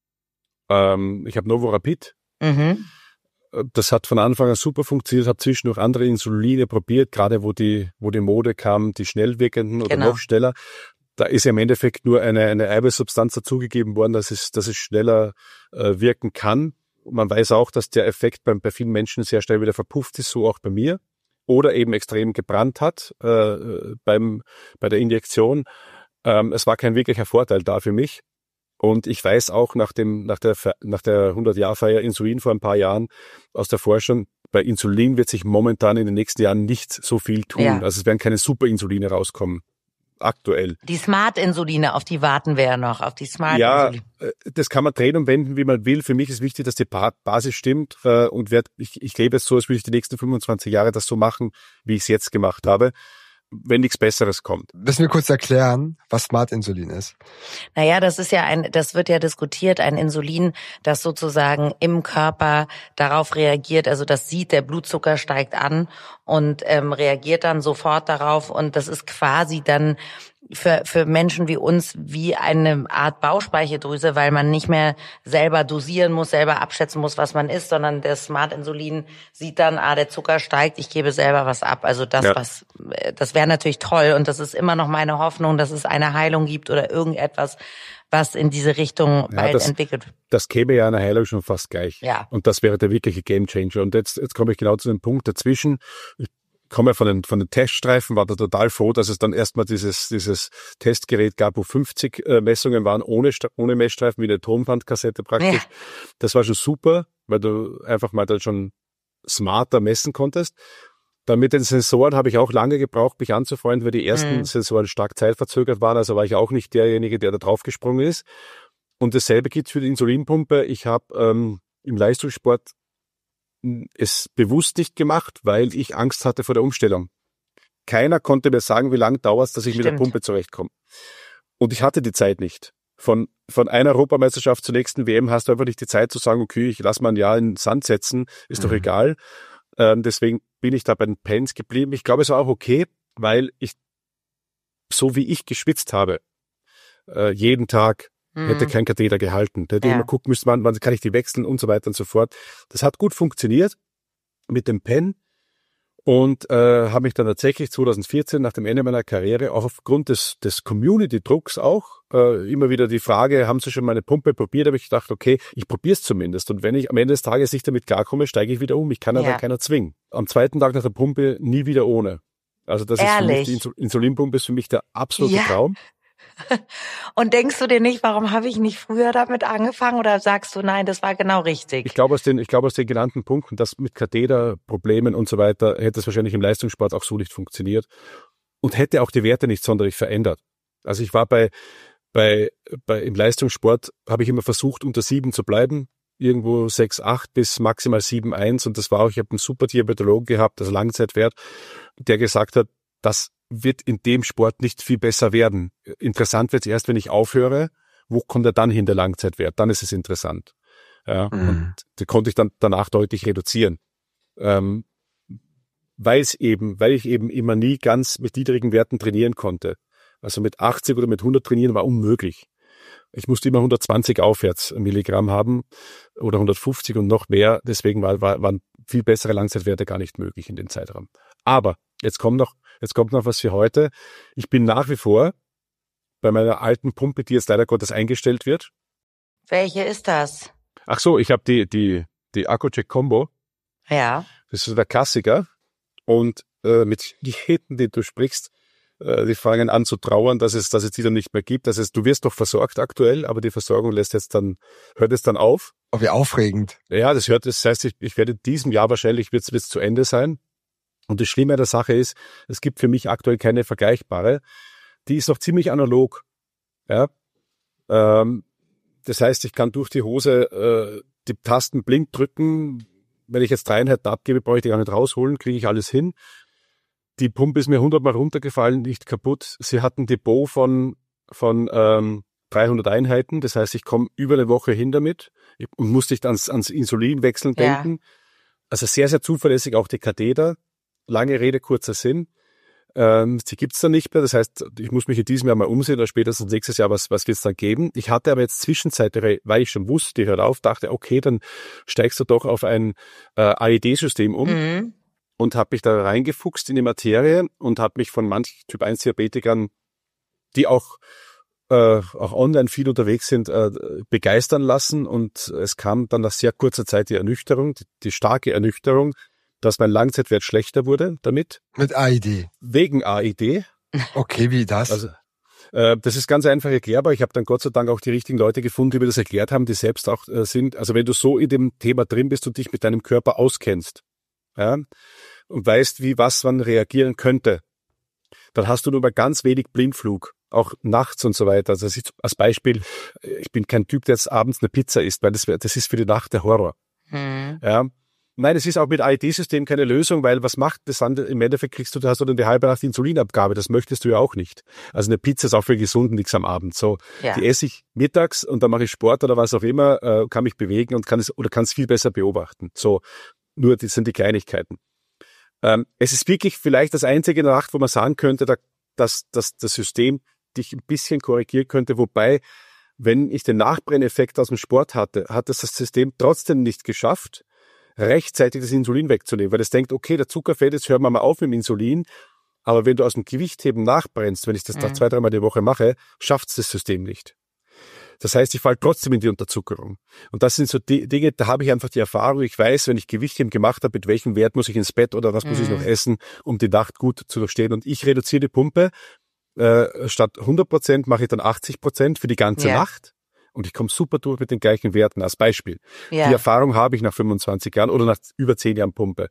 Ähm, ich habe Novorapid. Mhm. Das hat von Anfang an super funktioniert. Habe zwischendurch andere Insuline probiert, gerade wo die wo die Mode kam, die schnell wirkenden oder genau. noch schneller. Da ist ja im Endeffekt nur eine eine Eiweißsubstanz dazugegeben worden, dass es dass es schneller äh, wirken kann. Man weiß auch, dass der Effekt bei, bei vielen Menschen sehr schnell wieder verpufft ist, so auch bei mir. Oder eben extrem gebrannt hat äh, beim bei der Injektion. Ähm, es war kein wirklicher Vorteil da für mich. Und ich weiß auch nach dem nach der nach der hundert-Jahr-Feier Insulin vor ein paar Jahren aus der Forschung, bei Insulin wird sich momentan in den nächsten Jahren nicht so viel tun. Ja. Also es werden keine Superinsuline rauskommen. Aktuell. Die Smart-Insuline, auf die warten wir ja noch, auf die Smart-Insuline. Ja, das kann man drehen und wenden, wie man will. Für mich ist wichtig, dass die Basis stimmt und werd, ich, ich lebe jetzt so, als würde ich die nächsten fünfundzwanzig Jahre das so machen, wie ich es jetzt gemacht habe, wenn nichts Besseres kommt. Müssen wir kurz erklären, was Smart-Insulin ist? Naja, das ist ja ein, das wird ja diskutiert, ein Insulin, das sozusagen im Körper darauf reagiert, also das sieht, der Blutzucker steigt an und ähm, reagiert dann sofort darauf und das ist quasi dann für für Menschen wie uns wie eine Art Bauchspeicheldrüse, weil man nicht mehr selber dosieren muss, selber abschätzen muss, was man isst, sondern der Smart-Insulin sieht dann, ah, der Zucker steigt, ich gebe selber was ab. Also das, ja. was, das wäre natürlich toll und das ist immer noch meine Hoffnung, dass es eine Heilung gibt oder irgendetwas, was in diese Richtung ja, bald das, entwickelt. Das käme ja einer Heilung schon fast gleich. Ja. Und das wäre der wirkliche Gamechanger. Und jetzt, jetzt komme ich genau zu dem Punkt dazwischen. Ich komme von den, von den Teststreifen, war da total froh, dass es dann erstmal dieses, dieses Testgerät gab, wo fünfzig äh, Messungen waren, ohne, ohne Messstreifen, wie eine Tonbandkassette praktisch. Ja. Das war schon super, weil du einfach mal dann schon smarter messen konntest. Dann mit den Sensoren habe ich auch lange gebraucht, mich anzufreunden, weil die ersten mhm. Sensoren stark zeitverzögert waren, also war ich auch nicht derjenige, der da draufgesprungen ist. Und dasselbe gilt für die Insulinpumpe. Ich habe ähm, im Leistungssport es bewusst nicht gemacht, weil ich Angst hatte vor der Umstellung. Keiner konnte mir sagen, wie lange dauert es, dass ich Stimmt. mit der Pumpe zurechtkomme. Und ich hatte die Zeit nicht. Von von einer Europameisterschaft zur nächsten W M hast du einfach nicht die Zeit zu sagen, okay, ich lass mal ein Jahr in den Sand setzen, ist mhm. doch egal. Ähm, deswegen bin ich da bei den Pens geblieben. Ich glaube, es war auch okay, weil ich, so wie ich geschwitzt habe, äh, jeden Tag, mhm. hätte kein Katheter gehalten. Da hätte ja. immer gucken müssen, wann, wann kann ich die wechseln und so weiter und so fort. Das hat gut funktioniert mit dem Pen und äh, habe mich dann tatsächlich zwanzig vierzehn nach dem Ende meiner Karriere auch aufgrund des, des Community-Drucks auch äh, immer wieder die Frage, haben Sie schon mal eine Pumpe probiert? Da habe ich gedacht, okay, ich probiere es zumindest. Und wenn ich am Ende des Tages nicht damit klarkomme, steige ich wieder um. Ich kann aber ja. keiner zwingen. Am zweiten Tag nach der Pumpe nie wieder ohne. Also das Ehrlich? ist für mich, die Insulinpumpe ist für mich der absolute ja. Traum. Und denkst du dir nicht, warum habe ich nicht früher damit angefangen, oder sagst du, nein, das war genau richtig? Ich glaube aus den, ich glaube aus den genannten Punkten, dass mit Katheter, Problemen und so weiter, hätte es wahrscheinlich im Leistungssport auch so nicht funktioniert und hätte auch die Werte nicht sonderlich verändert. Also ich war bei, bei, bei im Leistungssport habe ich immer versucht, unter sieben zu bleiben, irgendwo sechs, acht bis maximal sieben, eins, und das war auch, ich habe einen super Diabetologen gehabt, das Langzeitwert, der gesagt hat, das wird in dem Sport nicht viel besser werden. Interessant wird es erst, wenn ich aufhöre. Wo kommt er dann hin, der Langzeitwert? Dann ist es interessant. Ja, mhm. Und die konnte ich dann danach deutlich reduzieren. Ähm, weil es eben, weil ich eben immer nie ganz mit niedrigen Werten trainieren konnte. Also mit achtzig oder mit hundert trainieren war unmöglich. Ich musste immer hundertzwanzig aufwärts Milligramm haben oder hundertfünfzig und noch mehr. Deswegen war, war, waren viel bessere Langzeitwerte gar nicht möglich in dem Zeitraum. Aber jetzt kommt noch, jetzt kommt noch was für heute. Ich bin nach wie vor bei meiner alten Pumpe, die jetzt leider Gottes eingestellt wird. Welche ist das? Ach so, ich habe die, die, die Accu-Check Combo. Ja. Das ist so der Klassiker. Und äh, mit Diäten, die du sprichst, äh, die fangen an zu trauern, dass es, dass es die dann nicht mehr gibt. Das heißt, du wirst doch versorgt aktuell, aber die Versorgung lässt jetzt dann, hört es dann auf. Oh, wie aufregend. Ja, das hört, das heißt, ich, ich werde in diesem Jahr wahrscheinlich, wird es zu Ende sein. Und das Schlimme an der Sache ist, es gibt für mich aktuell keine vergleichbare. Die ist noch ziemlich analog. Ja, ähm, das heißt, ich kann durch die Hose äh, die Tasten blind drücken. Wenn ich jetzt drei Einheiten abgebe, brauche ich die gar nicht rausholen, kriege ich alles hin. Die Pumpe ist mir hundertmal runtergefallen, nicht kaputt. Sie hat ein Depot von von ähm, dreihundert Einheiten. Das heißt, ich komme über eine Woche hin damit und muss nicht ans, ans Insulinwechseln denken. Ja. Also sehr, sehr zuverlässig auch die Katheter. Lange Rede, kurzer Sinn. Ähm, die gibt's dann nicht mehr. Das heißt, ich muss mich in diesem Jahr mal umsehen oder spätestens nächstes Jahr, was, was wird's dann geben. Ich hatte aber jetzt zwischenzeitlich, weil ich schon wusste, die hört auf, dachte, okay, dann steigst du doch auf ein äh, A E D-System um mhm. und habe mich da reingefuchst in die Materie und habe mich von manchen Typ eins Diabetikern, die auch äh, auch online viel unterwegs sind, äh, begeistern lassen. Und es kam dann nach sehr kurzer Zeit die Ernüchterung, die, die starke Ernüchterung, dass mein Langzeitwert schlechter wurde damit. Mit A E D? Wegen A E D. Okay, wie das? Also, äh, das ist ganz einfach erklärbar. Ich habe dann Gott sei Dank auch die richtigen Leute gefunden, die mir das erklärt haben, die selbst auch äh, sind. Also wenn du so in dem Thema drin bist und dich mit deinem Körper auskennst, ja, und weißt, wie was wann reagieren könnte, dann hast du nur mal ganz wenig Blindflug, auch nachts und so weiter. Also das ist als Beispiel, ich bin kein Typ, der jetzt abends eine Pizza isst, weil das, das ist für die Nacht der Horror. Hm. Ja. Nein, es ist auch mit A E D-System keine Lösung, weil was macht das dann? Im Endeffekt kriegst du, da hast du dann die halbe Nacht Insulinabgabe, das möchtest du ja auch nicht. Also eine Pizza ist auch für gesund nichts am Abend. So, ja. Die esse ich mittags und dann mache ich Sport oder was auch immer, äh, kann mich bewegen und kann es oder kann es viel besser beobachten. So, nur das sind die Kleinigkeiten. Ähm, es ist wirklich vielleicht das einzige in der Nacht, wo man sagen könnte, da, dass, dass das System dich ein bisschen korrigieren könnte, wobei, wenn ich den Nachbrenneffekt aus dem Sport hatte, hat es das System trotzdem nicht geschafft, rechtzeitig das Insulin wegzunehmen, weil es denkt, okay, der Zucker fällt, jetzt hören wir mal auf mit dem Insulin, aber wenn du aus dem Gewichtheben nachbrennst, wenn ich das mhm. zwei, dreimal die Woche mache, schafft es das System nicht. Das heißt, ich falle trotzdem in die Unterzuckerung. Und das sind so die Dinge, da habe ich einfach die Erfahrung, ich weiß, wenn ich Gewichtheben gemacht habe, mit welchem Wert muss ich ins Bett oder was mhm. muss ich noch essen, um die Nacht gut zu durchstehen. Und ich reduziere die Pumpe, äh, statt hundert Prozent mache ich dann achtzig Prozent für die ganze ja. Nacht. Und ich komme super durch mit den gleichen Werten als Beispiel. Ja. Die Erfahrung habe ich nach fünfundzwanzig Jahren oder nach über zehn Jahren Pumpe.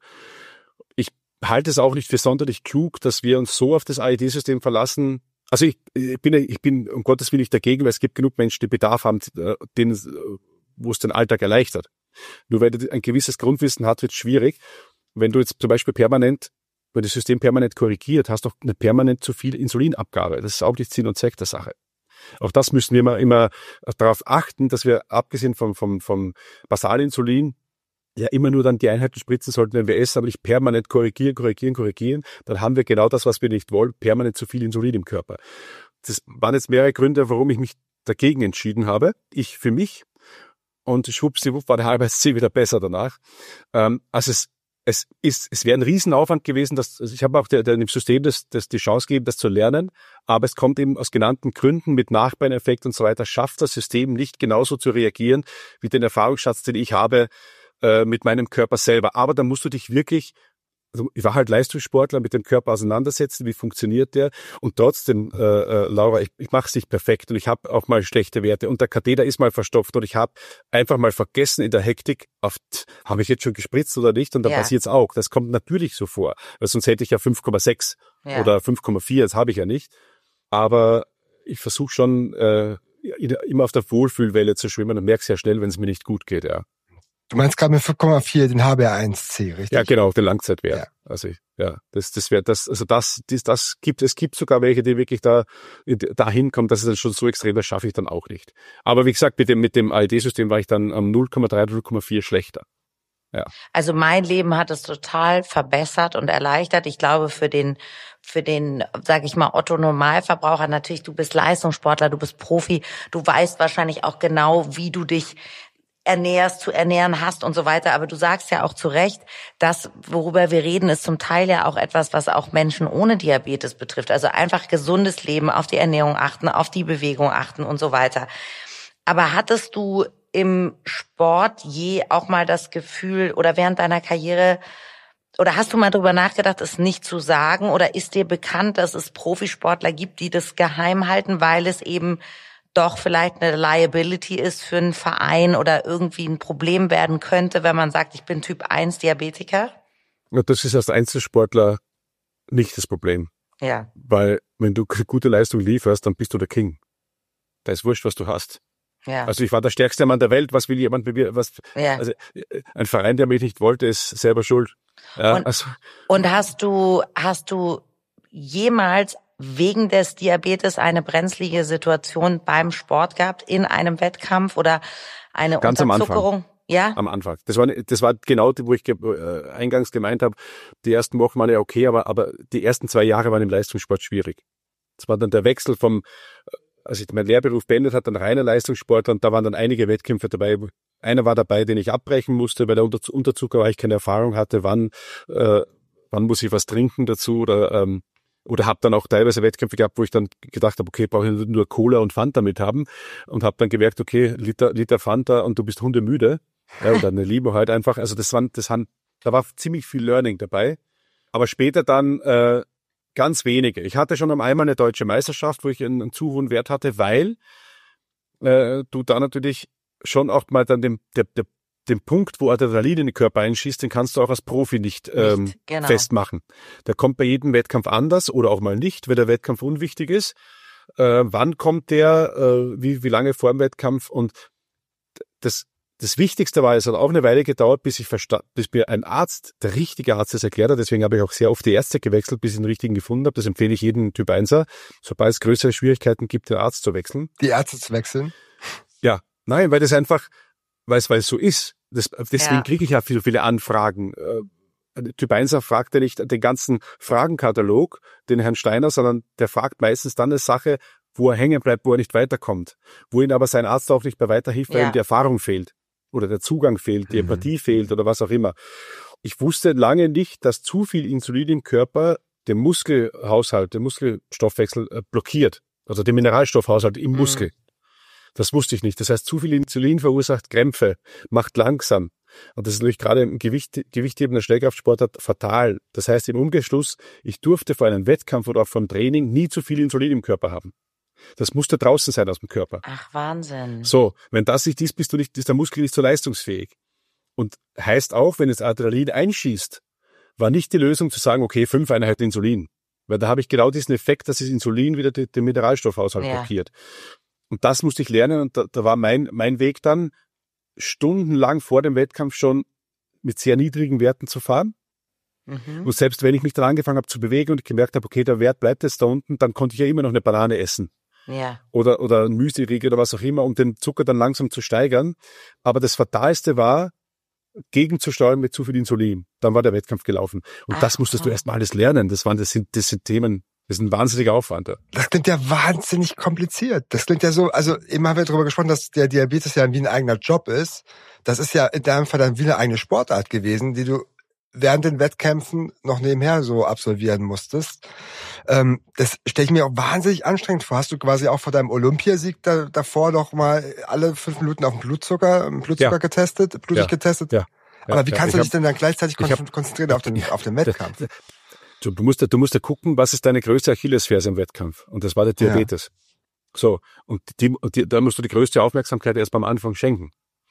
Ich halte es auch nicht für sonderlich klug, dass wir uns so auf das A E D-System verlassen. Also ich, ich bin, ich bin um Gottes Willen nicht dagegen, weil es gibt genug Menschen, die Bedarf haben, denen, wo es den Alltag erleichtert. Nur weil du ein gewisses Grundwissen hat, wird es schwierig. Wenn du jetzt zum Beispiel permanent, wenn das System permanent korrigiert, hast du auch eine permanent zu viel Insulinabgabe. Das ist auch nicht Sinn und Zweck der Sache. Auch das müssen wir immer, immer darauf achten, dass wir abgesehen vom, vom, vom Basalinsulin ja immer nur dann die Einheiten spritzen sollten, wenn wir essen, aber nicht permanent korrigieren, korrigieren, korrigieren, dann haben wir genau das, was wir nicht wollen, permanent zu viel Insulin im Körper. Das waren jetzt mehrere Gründe, warum ich mich dagegen entschieden habe. Ich für mich. Und schwuppsiwupp war der H B A eins C wieder besser danach. Ähm, also es, es ist, es wäre ein Riesenaufwand gewesen, dass, also ich habe auch der, der, dem System das, das die Chance gegeben, das zu lernen, aber es kommt eben aus genannten Gründen mit Nachbeineffekt und so weiter, schafft das System nicht genauso zu reagieren, wie den Erfahrungsschatz, den ich habe, mit meinem Körper selber. Aber da musst du dich wirklich, also ich war halt Leistungssportler, mit dem Körper auseinandersetzen, wie funktioniert der? Und trotzdem, äh, äh, Laura, ich, ich mache es nicht perfekt und ich habe auch mal schlechte Werte und der Katheter ist mal verstopft und ich habe einfach mal vergessen in der Hektik, habe ich jetzt schon gespritzt oder nicht? Und dann ja. passiert's auch. Das kommt natürlich so vor, weil sonst hätte ich ja fünf Komma sechs ja. oder fünf Komma vier, das habe ich ja nicht. Aber ich versuche schon äh, immer auf der Wohlfühlwelle zu schwimmen und merke sehr schnell, wenn es mir nicht gut geht, ja. Du meinst gerade mit fünf Komma vier den H B A eins C, richtig? Ja, genau, den Langzeitwert. Ja. Also ja, das das wäre das also das das das gibt es gibt sogar welche, die wirklich da dahin kommen, dass es dann schon so extrem, das schaffe ich dann auch nicht. Aber wie gesagt, mit dem mit dem A E D-System war ich dann am null Komma drei, null Komma vier schlechter. Ja. Also mein Leben hat es total verbessert und erleichtert. Ich glaube, für den, für den, sag ich mal, Otto-Normalverbraucher, natürlich, du bist Leistungssportler, du bist Profi, du weißt wahrscheinlich auch genau, wie du dich ernährst, zu ernähren hast und so weiter. Aber du sagst ja auch zu Recht, das, worüber wir reden, ist zum Teil ja auch etwas, was auch Menschen ohne Diabetes betrifft. Also einfach gesundes Leben, auf die Ernährung achten, auf die Bewegung achten und so weiter. Aber hattest du im Sport je auch mal das Gefühl oder während deiner Karriere, oder hast du mal drüber nachgedacht, es nicht zu sagen? Oder ist dir bekannt, dass es Profisportler gibt, die das geheim halten, weil es eben doch vielleicht eine Liability ist für einen Verein oder irgendwie ein Problem werden könnte, wenn man sagt, ich bin Typ eins Diabetiker? Ja, das ist als Einzelsportler nicht das Problem. Ja. Weil wenn du gute Leistung lieferst, dann bist du der King. Da ist wurscht, was du hast. Ja. Also ich war der stärkste Mann der Welt, was will jemand mit mir, was, ja. also ein Verein, der mich nicht wollte, ist selber schuld. Ja, und, also. und hast du, hast du jemals wegen des Diabetes eine brenzlige Situation beim Sport gehabt, in einem Wettkampf oder eine Ganz Unterzuckerung? Am Anfang. Ja? Am Anfang. Das war, das war genau, wo ich äh, eingangs gemeint habe, die ersten Wochen waren ja okay, aber, aber die ersten zwei Jahre waren im Leistungssport schwierig. Das war dann der Wechsel vom, als ich meinen Lehrberuf beendet hatte, dann reiner Leistungssport und da waren dann einige Wettkämpfe dabei. Einer war dabei, den ich abbrechen musste, weil der Unterzucker war, ich keine Erfahrung hatte, wann, äh, wann muss ich was trinken dazu oder, ähm, Oder habe dann auch teilweise Wettkämpfe gehabt, wo ich dann gedacht habe, okay, brauche ich nur Cola und Fanta mit haben und habe dann gemerkt, okay, Liter Liter Fanta und du bist hundemüde. Ja, oder eine Limo halt einfach. Also das waren, das waren, da war ziemlich viel Learning dabei. Aber später dann äh, ganz wenige. Ich hatte schon einmal eine deutsche Meisterschaft, wo ich einen, einen zu hohen Wert hatte, weil äh, du da natürlich schon auch mal dann dem, der, der den Punkt, wo Adrenalin in den Körper einschießt, den kannst du auch als Profi nicht, ähm, nicht genau. festmachen. Der kommt bei jedem Wettkampf anders oder auch mal nicht, wenn der Wettkampf unwichtig ist. Äh, wann kommt der, äh, wie, wie lange vor dem Wettkampf? Und das, das Wichtigste war, es hat auch eine Weile gedauert, bis ich verstand, bis mir ein Arzt, der richtige Arzt das erklärt hat. Deswegen habe ich auch sehr oft die Ärzte gewechselt, bis ich den richtigen gefunden habe. Das empfehle ich jedem Typ einser. Sobald es größere Schwierigkeiten gibt, den Arzt zu wechseln. Die Ärzte zu wechseln? Ja, nein, weil das einfach, weil es, weil es so ist. Das, deswegen ja. kriege ich ja so viele Anfragen. Typ einser fragt ja nicht den ganzen Fragenkatalog, den Herrn Steiner, sondern der fragt meistens dann eine Sache, wo er hängen bleibt, wo er nicht weiterkommt. Wo ihn aber sein Arzt auch nicht mehr weiterhilft, weil ja. ihm die Erfahrung fehlt. Oder der Zugang fehlt, die mhm. Empathie fehlt oder was auch immer. Ich wusste lange nicht, dass zu viel Insulin im Körper den Muskelhaushalt, den Muskelstoffwechsel blockiert. Also den Mineralstoffhaushalt im mhm. Muskel. Das wusste ich nicht. Das heißt, zu viel Insulin verursacht Krämpfe, macht langsam. Und das ist natürlich gerade im Gewicht, gewichthebender Schnellkraftsportart fatal. Das heißt im Umkehrschluss, ich durfte vor einem Wettkampf oder auch vor einem Training nie zu viel Insulin im Körper haben. Das musste draußen sein aus dem Körper. Ach, Wahnsinn. So, wenn das nicht ist, bist du nicht, ist der Muskel nicht so leistungsfähig. Und heißt auch, wenn es Adrenalin einschießt, war nicht die Lösung zu sagen, okay, fünf Einheiten Insulin. Weil da habe ich genau diesen Effekt, dass das Insulin wieder den, den Mineralstoffhaushalt ja. blockiert. Und das musste ich lernen und da, da war mein, mein Weg dann, stundenlang vor dem Wettkampf schon mit sehr niedrigen Werten zu fahren. Mhm. Und selbst wenn ich mich dann angefangen habe zu bewegen und ich gemerkt habe, okay, der Wert bleibt jetzt da unten, dann konnte ich ja immer noch eine Banane essen. Ja. Oder, oder ein Müsli-Riegel oder was auch immer, um den Zucker dann langsam zu steigern. Aber das Fatalste war, gegenzusteuern mit zu viel Insulin. Dann war der Wettkampf gelaufen. Und Ach, das musstest du erstmal alles lernen. Das waren, das sind, das sind Themen, das ist ein wahnsinniger Aufwand. Ja. Das klingt ja wahnsinnig kompliziert. Das klingt ja so, also immer haben wir darüber gesprochen, dass der Diabetes ja wie ein eigener Job ist. Das ist ja in deinem Fall dann wie eine eigene Sportart gewesen, die du während den Wettkämpfen noch nebenher so absolvieren musstest. Ähm, das stelle ich mir auch wahnsinnig anstrengend vor. Hast du quasi auch vor deinem Olympiasieg da, davor noch mal alle fünf Minuten auf den Blutzucker, Blutzucker ja. getestet, blutig ja. getestet? Ja. Aber ja. wie kannst ja. du dich denn dann gleichzeitig kon- hab, konzentrieren auf den, auf den Wettkampf? Du, du musst, du musst ja gucken, was ist deine größte Achillesferse im Wettkampf? Und das war der Diabetes. Ja. So. Und die, die, da musst du die größte Aufmerksamkeit erst beim Anfang schenken.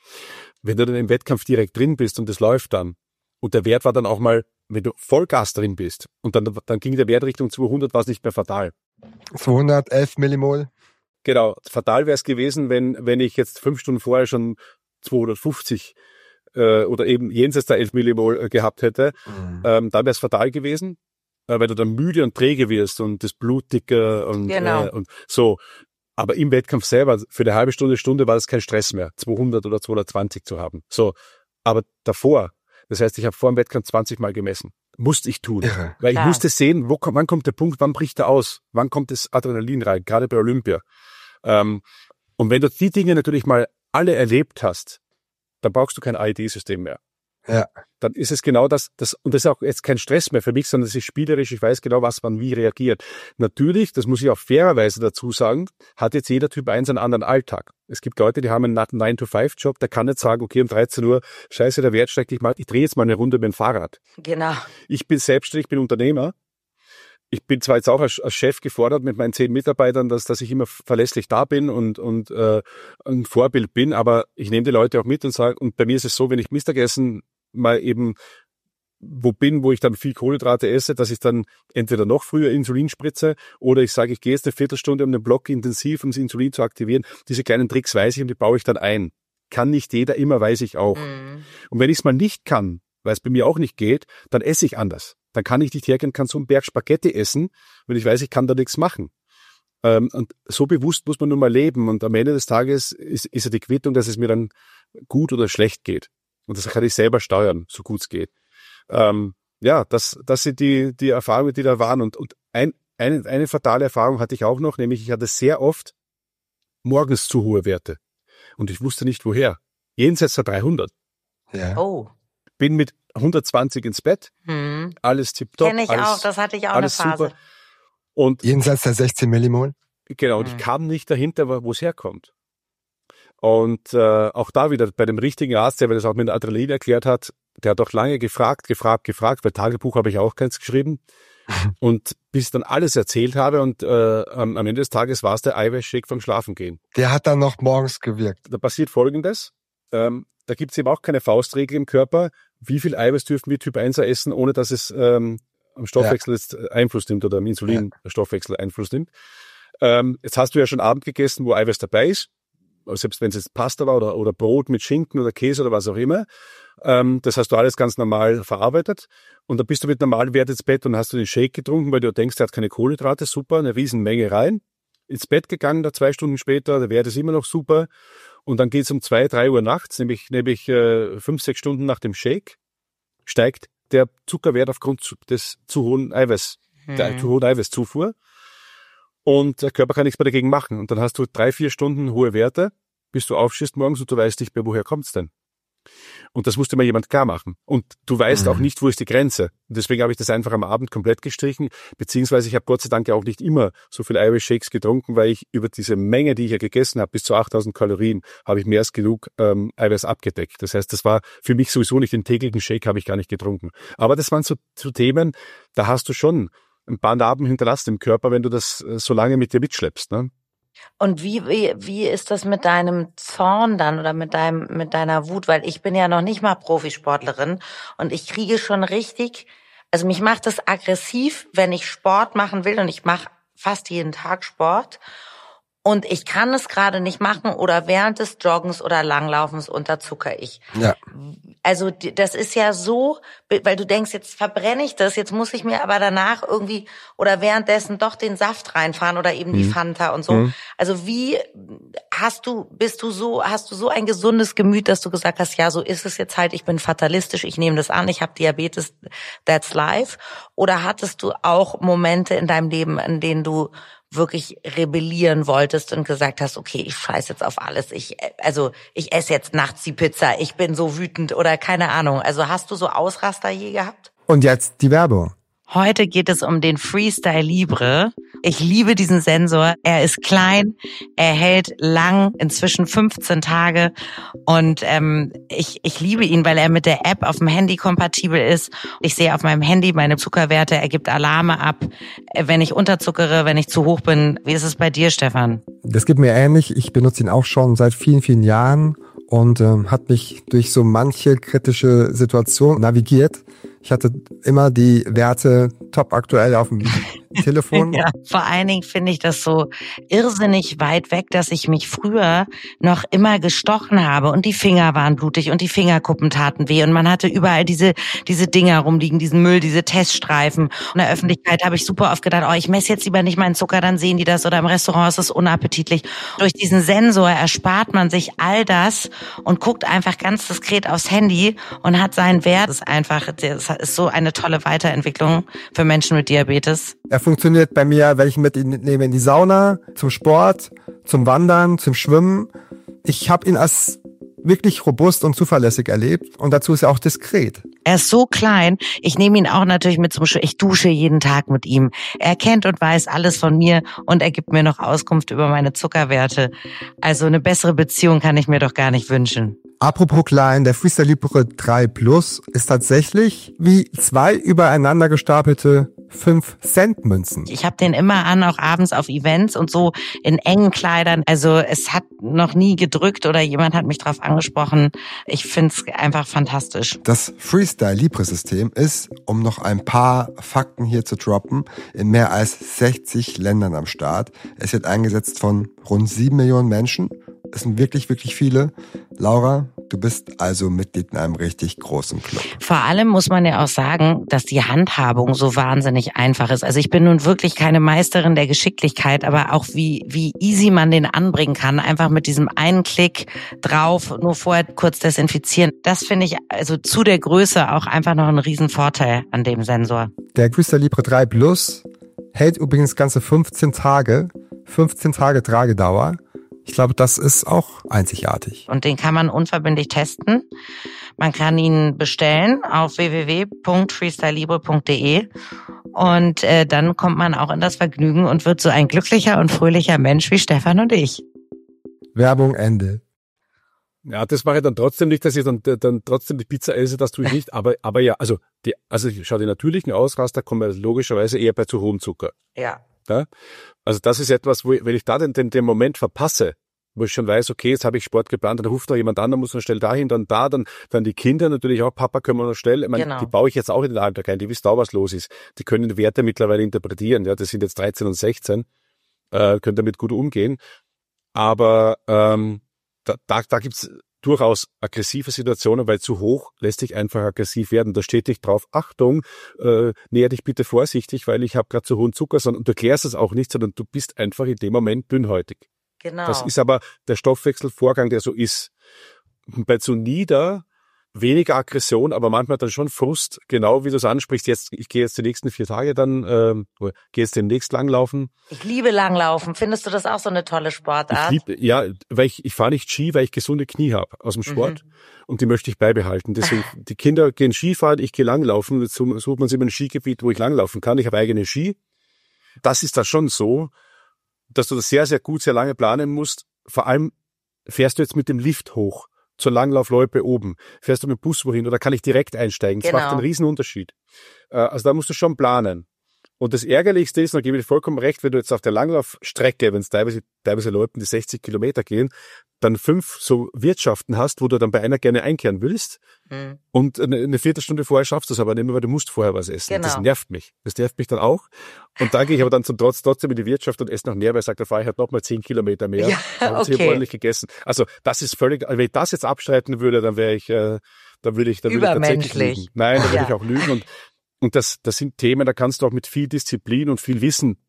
Wenn du dann im Wettkampf direkt drin bist und das läuft dann, und der Wert war dann auch mal, wenn du Vollgas drin bist, und dann, dann ging der Wert Richtung zweihundert, war es nicht mehr fatal. zweihundertelf Millimol? Genau. Fatal wäre es gewesen, wenn, wenn ich jetzt fünf Stunden vorher schon zweihundertfünfzig äh, oder eben jenseits der elf Millimol äh, gehabt hätte. Mhm. Ähm, dann wäre es fatal gewesen, äh, weil du dann müde und träge wirst und das Blut dicker und, genau. äh, und so. Aber im Wettkampf selber, für eine halbe Stunde, Stunde war das kein Stress mehr, zweihundert oder zweihundertzwanzig zu haben. So. Aber davor, das heißt, ich habe vor dem Wettkampf zwanzig Mal gemessen. Musste ich tun. Irre. Weil ich Klar. musste sehen, wo kommt, wann kommt der Punkt, wann bricht er aus? Wann kommt das Adrenalin rein? Gerade bei Olympia. Ähm, und wenn du die Dinge natürlich mal alle erlebt hast, dann brauchst du kein A E D-System mehr. Ja. Dann ist es genau das, das, und das ist auch jetzt kein Stress mehr für mich, sondern es ist spielerisch, ich weiß genau, was man wie reagiert. Natürlich, das muss ich auch fairerweise dazu sagen, hat jetzt jeder Typ eins einen anderen Alltag. Es gibt Leute, die haben einen nine to five Job, der kann nicht sagen, okay, um dreizehn Uhr, scheiße, der Wert steigt, ich mal, ich drehe jetzt mal eine Runde mit dem Fahrrad. Genau. Ich bin selbstständig, ich bin Unternehmer. Ich bin zwar jetzt auch als, als Chef gefordert mit meinen zehn Mitarbeitern, dass, dass ich immer verlässlich da bin und, und äh, ein Vorbild bin, aber ich nehme die Leute auch mit und sage, und bei mir ist es so, wenn ich Mittagessen mal eben wo bin, wo ich dann viel Kohlenhydrate esse, dass ich dann entweder noch früher Insulin spritze oder ich sage, ich gehe jetzt eine Viertelstunde um den Block intensiv, um das Insulin zu aktivieren. Diese kleinen Tricks weiß ich und die baue ich dann ein. Kann nicht jeder, immer weiß ich auch. Mhm. Und wenn ich es mal nicht kann, weil es bei mir auch nicht geht, dann esse ich anders. Dann kann ich nicht hergehen, kann so einen Berg Spaghetti essen, wenn ich weiß, ich kann da nichts machen. Ähm, und so bewusst muss man nun mal leben. Und am Ende des Tages ist, ist ja die Quittung, dass es mir dann gut oder schlecht geht. Und das kann ich selber steuern, so gut es geht. Ähm, ja, das, das sind die, die Erfahrungen, die da waren. Und, und ein, eine, eine fatale Erfahrung hatte ich auch noch, nämlich ich hatte sehr oft morgens zu hohe Werte. Und ich wusste nicht, woher. Jenseits der dreihundert. Ja. Oh. Bin mit hundertzwanzig ins Bett. Hm. Alles tipptopp. Kenn ich alles, auch, das hatte ich auch alles eine Phase. Super. Und jenseits der sechzehn Millimol? Genau, und Hm. ich kam nicht dahinter, wo es herkommt. Und äh, auch da wieder bei dem richtigen Arzt, der mir das auch mit Adrenalin erklärt hat, der hat auch lange gefragt, gefragt, gefragt, weil Tagebuch habe ich auch keins geschrieben. Und bis ich dann alles erzählt habe und äh, am Ende des Tages war es der Eiweißshake vom Schlafengehen. Der hat dann noch morgens gewirkt. Da passiert Folgendes, ähm, da gibt es eben auch keine Faustregel im Körper, wie viel Eiweiß dürfen wir Typ eins essen, ohne dass es ähm, am Stoffwechsel ja. jetzt Einfluss nimmt oder am Insulinstoffwechsel ja. Einfluss nimmt. Ähm, jetzt hast du ja schon Abend gegessen, wo Eiweiß dabei ist. Selbst wenn es jetzt Pasta war oder, oder Brot mit Schinken oder Käse oder was auch immer. Ähm, das hast du alles ganz normal verarbeitet. Und dann bist du mit normalem Wert ins Bett und hast du den Shake getrunken, weil du denkst, der hat keine Kohlenhydrate, super, eine Riesenmenge rein. Ins Bett gegangen, da zwei Stunden später, der Wert ist immer noch super. Und dann geht's um zwei, drei Uhr nachts, nämlich, nämlich äh, fünf, sechs Stunden nach dem Shake, steigt der Zuckerwert aufgrund des zu hohen Eiweiß, hm. der zu hohen Eiweißzufuhr. Und der Körper kann nichts mehr dagegen machen. Und dann hast du drei, vier Stunden hohe Werte, bis du aufstehst morgens und du weißt nicht mehr, woher kommt's denn? Und das musste mal jemand klar machen. Und du weißt mhm. auch nicht, wo ist die Grenze. Und deswegen habe ich das einfach am Abend komplett gestrichen. Beziehungsweise ich habe Gott sei Dank auch nicht immer so viel Eiweißshakes getrunken, weil ich über diese Menge, die ich ja gegessen habe, bis zu achttausend Kalorien, habe ich mehr als genug ähm, Eiweiß abgedeckt. Das heißt, das war für mich sowieso nicht, den täglichen Shake habe ich gar nicht getrunken. Aber das waren so, so Themen, da hast du schon ein paar Narben hinterlassen im Körper, wenn du das äh, so lange mit dir mitschleppst, ne? Und wie, wie, wie ist das mit deinem Zorn dann oder mit deinem, mit deiner Wut? Weil ich bin ja noch nicht mal Profisportlerin und ich kriege schon richtig, also mich macht das aggressiv, wenn ich Sport machen will und ich mache fast jeden Tag Sport und ich kann es gerade nicht machen oder während des Joggens oder Langlaufens unterzucker ich. Ja. Also das ist ja so, weil du denkst, jetzt verbrenne ich das, jetzt muss ich mir aber danach irgendwie oder währenddessen doch den Saft reinfahren oder eben die Fanta und so. Mhm. Also wie hast du, bist du so, hast du so ein gesundes Gemüt, dass du gesagt hast, ja, so ist es jetzt halt, ich bin fatalistisch, ich nehme das an, ich habe Diabetes, that's life? Oder hattest du auch Momente in deinem Leben, in denen du wirklich rebellieren wolltest und gesagt hast, okay, ich scheiß jetzt auf alles, ich, also ich esse jetzt nachts die Pizza, ich bin so wütend oder keine Ahnung. Also hast du so Ausraster je gehabt? Und jetzt die Werbung. Heute geht es um den Freestyle Libre. Ich liebe diesen Sensor. Er ist klein, er hält lang, inzwischen fünfzehn Tage. Und ähm, ich, ich liebe ihn, weil er mit der App auf dem Handy kompatibel ist. Ich sehe auf meinem Handy meine Zuckerwerte, er gibt Alarme ab, wenn ich unterzuckere, wenn ich zu hoch bin. Wie ist es bei dir, Stefan? Das geht mir ähnlich. Ich benutze ihn auch schon seit vielen, vielen Jahren und ähm, hat mich durch so manche kritische Situation navigiert. Ich hatte immer die Werte top aktuell auf dem Telefon. Ja, vor allen Dingen finde ich das so irrsinnig weit weg, dass ich mich früher noch immer gestochen habe und die Finger waren blutig und die Fingerkuppen taten weh und man hatte überall diese diese Dinger rumliegen, diesen Müll, diese Teststreifen. Und in der Öffentlichkeit habe ich super oft gedacht, oh, ich messe jetzt lieber nicht meinen Zucker, dann sehen die das, oder im Restaurant ist es unappetitlich. Durch diesen Sensor erspart man sich all das und guckt einfach ganz diskret aufs Handy und hat seinen Wert. Das ist einfach, das ist so eine tolle Weiterentwicklung für Menschen mit Diabetes. Er funktioniert bei mir, wenn ich mitnehme in die Sauna, zum Sport, zum Wandern, zum Schwimmen. Ich habe ihn als wirklich robust und zuverlässig erlebt und dazu ist er auch diskret. Er ist so klein. Ich nehme ihn auch natürlich mit zum Schwimmen. Ich dusche jeden Tag mit ihm. Er kennt und weiß alles von mir und er gibt mir noch Auskunft über meine Zuckerwerte. Also eine bessere Beziehung kann ich mir doch gar nicht wünschen. Apropos klein, der Freestyle Libre drei Plus ist tatsächlich wie zwei übereinander gestapelte fünf Cent Münzen. Ich habe den immer an, auch abends auf Events und so in engen Kleidern. Also es hat noch nie gedrückt oder jemand hat mich drauf angesprochen. Ich find's einfach fantastisch. Das Freestyle Libre System ist, um noch ein paar Fakten hier zu droppen, in mehr als sechzig Ländern am Start. Es wird eingesetzt von rund sieben Millionen Menschen. Es sind wirklich, wirklich viele. Laura, du bist also Mitglied in einem richtig großen Club. Vor allem muss man ja auch sagen, dass die Handhabung so wahnsinnig einfach ist. Also ich bin nun wirklich keine Meisterin der Geschicklichkeit, aber auch wie wie easy man den anbringen kann, einfach mit diesem einen Klick drauf, nur vorher kurz desinfizieren. Das finde ich also zu der Größe auch einfach noch ein Riesenvorteil an dem Sensor. Der Freestyle Libre drei Plus hält übrigens ganze fünfzehn Tage, fünfzehn Tage Tragedauer. Ich glaube, das ist auch einzigartig. Und den kann man unverbindlich testen. Man kann ihn bestellen auf w w w punkt freestyle libre punkt d e und äh, dann kommt man auch in das Vergnügen und wird so ein glücklicher und fröhlicher Mensch wie Stefan und ich. Werbung Ende. Ja, das mache ich dann trotzdem nicht, dass ich dann, dann trotzdem die Pizza esse, das tue ich nicht. Aber, aber ja, also, die, also, schau, die natürlichen Ausraster kommen logischerweise eher bei zu hohem Zucker. Ja. Ja? Also das ist etwas, wo ich, wenn ich da den, den, den Moment verpasse, wo ich schon weiß, okay, jetzt habe ich Sport geplant, dann ruft da jemand an, dann muss man schnell dahin, dann da, dann dann die Kinder natürlich auch, Papa, können wir noch schnell, ich meine, genau. Die baue ich jetzt auch in den Alltag ein, die wissen auch, was los ist. Die können die Werte mittlerweile interpretieren, ja, das sind jetzt dreizehn und sechzehn, äh, können damit gut umgehen, aber ähm, da, da, da gibt's durchaus aggressive Situationen, weil zu hoch lässt sich einfach aggressiv werden. Da steht nicht drauf, Achtung, äh, näher dich bitte vorsichtig, weil ich habe gerade zu hohen Zucker, sondern du erklärst es auch nicht, sondern du bist einfach in dem Moment dünnhäutig. Genau. Das ist aber der Stoffwechselvorgang, der so ist. Bei zu nieder weniger Aggression, aber manchmal dann schon Frust, genau wie du es ansprichst. Jetzt, ich gehe jetzt die nächsten vier Tage dann, ähm, gehe jetzt demnächst langlaufen. Ich liebe Langlaufen. Findest du das auch so eine tolle Sportart? Ich lieb, ja, weil ich, ich fahre nicht Ski, weil ich gesunde Knie habe aus dem Sport. Mhm. Und die möchte ich beibehalten. Deswegen, die Kinder gehen Skifahren, ich gehe langlaufen. Jetzt sucht man sich immer ein Skigebiet, wo ich langlaufen kann. Ich habe eigene Ski. Das ist da schon so, dass du das sehr, sehr gut, sehr lange planen musst. Vor allem fährst du jetzt mit dem Lift hoch zur Langlaufloipe oben. Fährst du mit dem Bus wohin oder kann ich direkt einsteigen? Das genau. macht einen riesen Unterschied. Also da musst du schon planen. Und das Ärgerlichste ist, und da gebe ich dir vollkommen recht, wenn du jetzt auf der Langlaufstrecke, wenn es teilweise, teilweise Leuten, die sechzig Kilometer gehen, dann fünf so Wirtschaften hast, wo du dann bei einer gerne einkehren willst. Mhm. Und eine, eine Viertelstunde vorher schaffst du es aber nicht mehr, weil du musst vorher was essen. Genau. Das nervt mich. Das nervt mich dann auch. Und da gehe ich aber dann zum Trotz trotzdem in die Wirtschaft und esse noch mehr, weil ich sage, da fahre ich halt noch mal zehn Kilometer mehr. Ja, okay. Und ich habe ordentlich gegessen. Also das ist völlig, wenn ich das jetzt abstreiten würde, dann wäre ich, äh, dann würde ich, dann würde ich tatsächlich lügen. Nein, dann würde ja. ich auch lügen. Und Und das, das sind Themen, da kannst du auch mit viel Disziplin und viel Wissen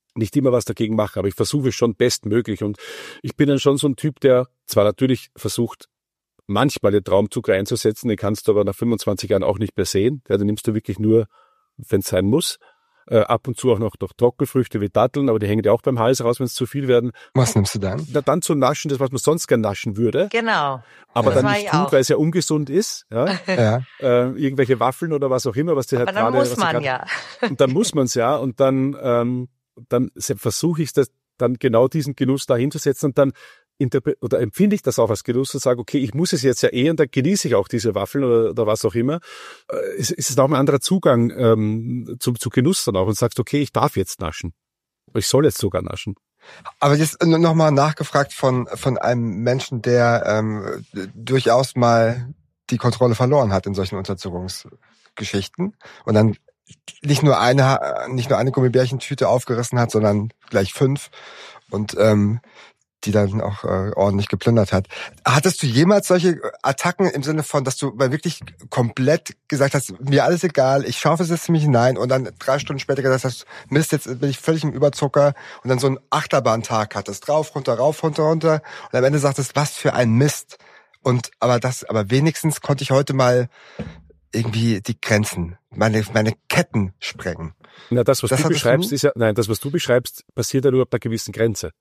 nicht immer was dagegen mache, aber ich versuche es schon bestmöglich. Und ich bin dann schon so ein Typ, der zwar natürlich versucht, manchmal den Traumzucker einzusetzen, den kannst du aber nach fünfundzwanzig Jahren auch nicht mehr sehen. Ja, den nimmst du wirklich nur, wenn es sein muss. Äh, ab und zu auch noch durch Trockenfrüchte wie Datteln, aber die hängen dir auch beim Hals raus, wenn es zu viel werden. Was nimmst du dann? Na, dann zu naschen, das, was man sonst gern naschen würde. Genau. Aber das dann nicht tut, weil es ja ungesund ist. Ja? Ja. Äh, irgendwelche Waffeln oder was auch immer, was dir halt aber dann gerade... muss man grad, ja. Und dann muss man es ja. Und dann, ähm, dann versuche ich das, dann genau diesen Genuss da hinzusetzen und dann oder empfinde ich das auch als Genuss und sage, okay, ich muss es jetzt ja eh und dann genieße ich auch diese Waffeln oder, oder was auch immer. Es, es ist auch ein anderer Zugang ähm, zum, zu Genuss dann auch und sagst, okay, ich darf jetzt naschen. Ich soll jetzt sogar naschen. Aber jetzt nochmal nachgefragt von von einem Menschen, der ähm, durchaus mal die Kontrolle verloren hat in solchen Unterzuckungsgeschichten und dann nicht nur eine nicht nur eine Gummibärchentüte aufgerissen hat, sondern gleich fünf und ähm, die dann auch äh, ordentlich geplündert hat. Hattest du jemals solche Attacken im Sinne von, dass du mal wirklich komplett gesagt hast, mir alles egal, ich schaffe es jetzt ziemlich hinein und dann drei Stunden später gesagt hast, Mist, jetzt bin ich völlig im Überzucker und dann so einen Achterbahntag hattest, rauf, runter, rauf, runter, runter und am Ende sagtest, was für ein Mist. Und aber das, aber wenigstens konnte ich heute mal irgendwie die Grenzen, meine meine Ketten sprengen. Na, das, was das du beschreibst, ist ja, nein, das, was du beschreibst, passiert ja nur ab einer gewissen Grenze.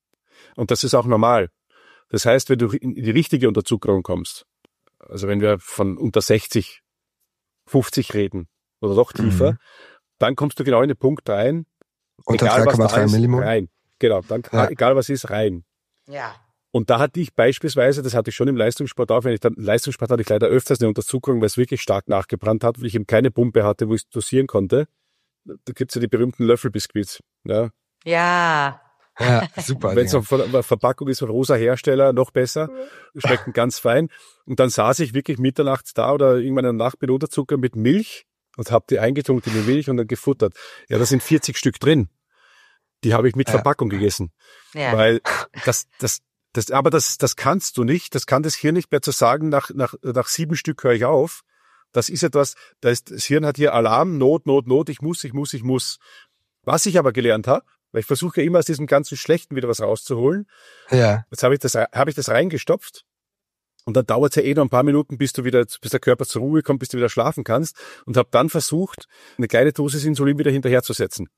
Und das ist auch normal. Das heißt, wenn du in die richtige Unterzuckerung kommst, also wenn wir von unter sechzig, fünfzig reden oder noch tiefer, mhm. dann kommst du genau in den Punkt rein. Unter drei Komma drei Millimol? Rein. Genau, dann ja. egal was ist, rein. Ja. Und da hatte ich beispielsweise, das hatte ich schon im Leistungssport auch, wenn ich dann, Leistungssport hatte ich leider öfters eine Unterzuckerung, weil es wirklich stark nachgebrannt hat, weil ich eben keine Pumpe hatte, wo ich es dosieren konnte. Da gibt's ja die berühmten Löffelbiskuits. Ja. Ja. Ja, super. Wenn es auf der Verpackung ist von rosa Hersteller, noch besser. Schmecken ganz fein. Und dann saß ich wirklich mitternachts da oder irgendwann in der Nacht mit Unterzucker mit Milch und habe die eingetunkt in die Milch und dann gefuttert. Ja, da sind vierzig Stück drin. Die habe ich mit ja. Verpackung gegessen. Ja. Weil das, das, das, aber das, das kannst du nicht. Das kann das Hirn nicht mehr zu sagen, nach, nach, nach sieben Stück höre ich auf. Das ist etwas, da ist, das Hirn hat hier Alarm, Not, Not, Not, ich muss, ich muss, ich muss. Was ich aber gelernt habe, weil ich versuche ja immer aus diesem ganzen Schlechten wieder was rauszuholen. Ja. Jetzt habe ich das, habe ich das reingestopft. Und dann dauert es ja eh noch ein paar Minuten, bis du wieder, bis der Körper zur Ruhe kommt, bis du wieder schlafen kannst. Und habe dann versucht, eine kleine Dosis Insulin wieder hinterherzusetzen.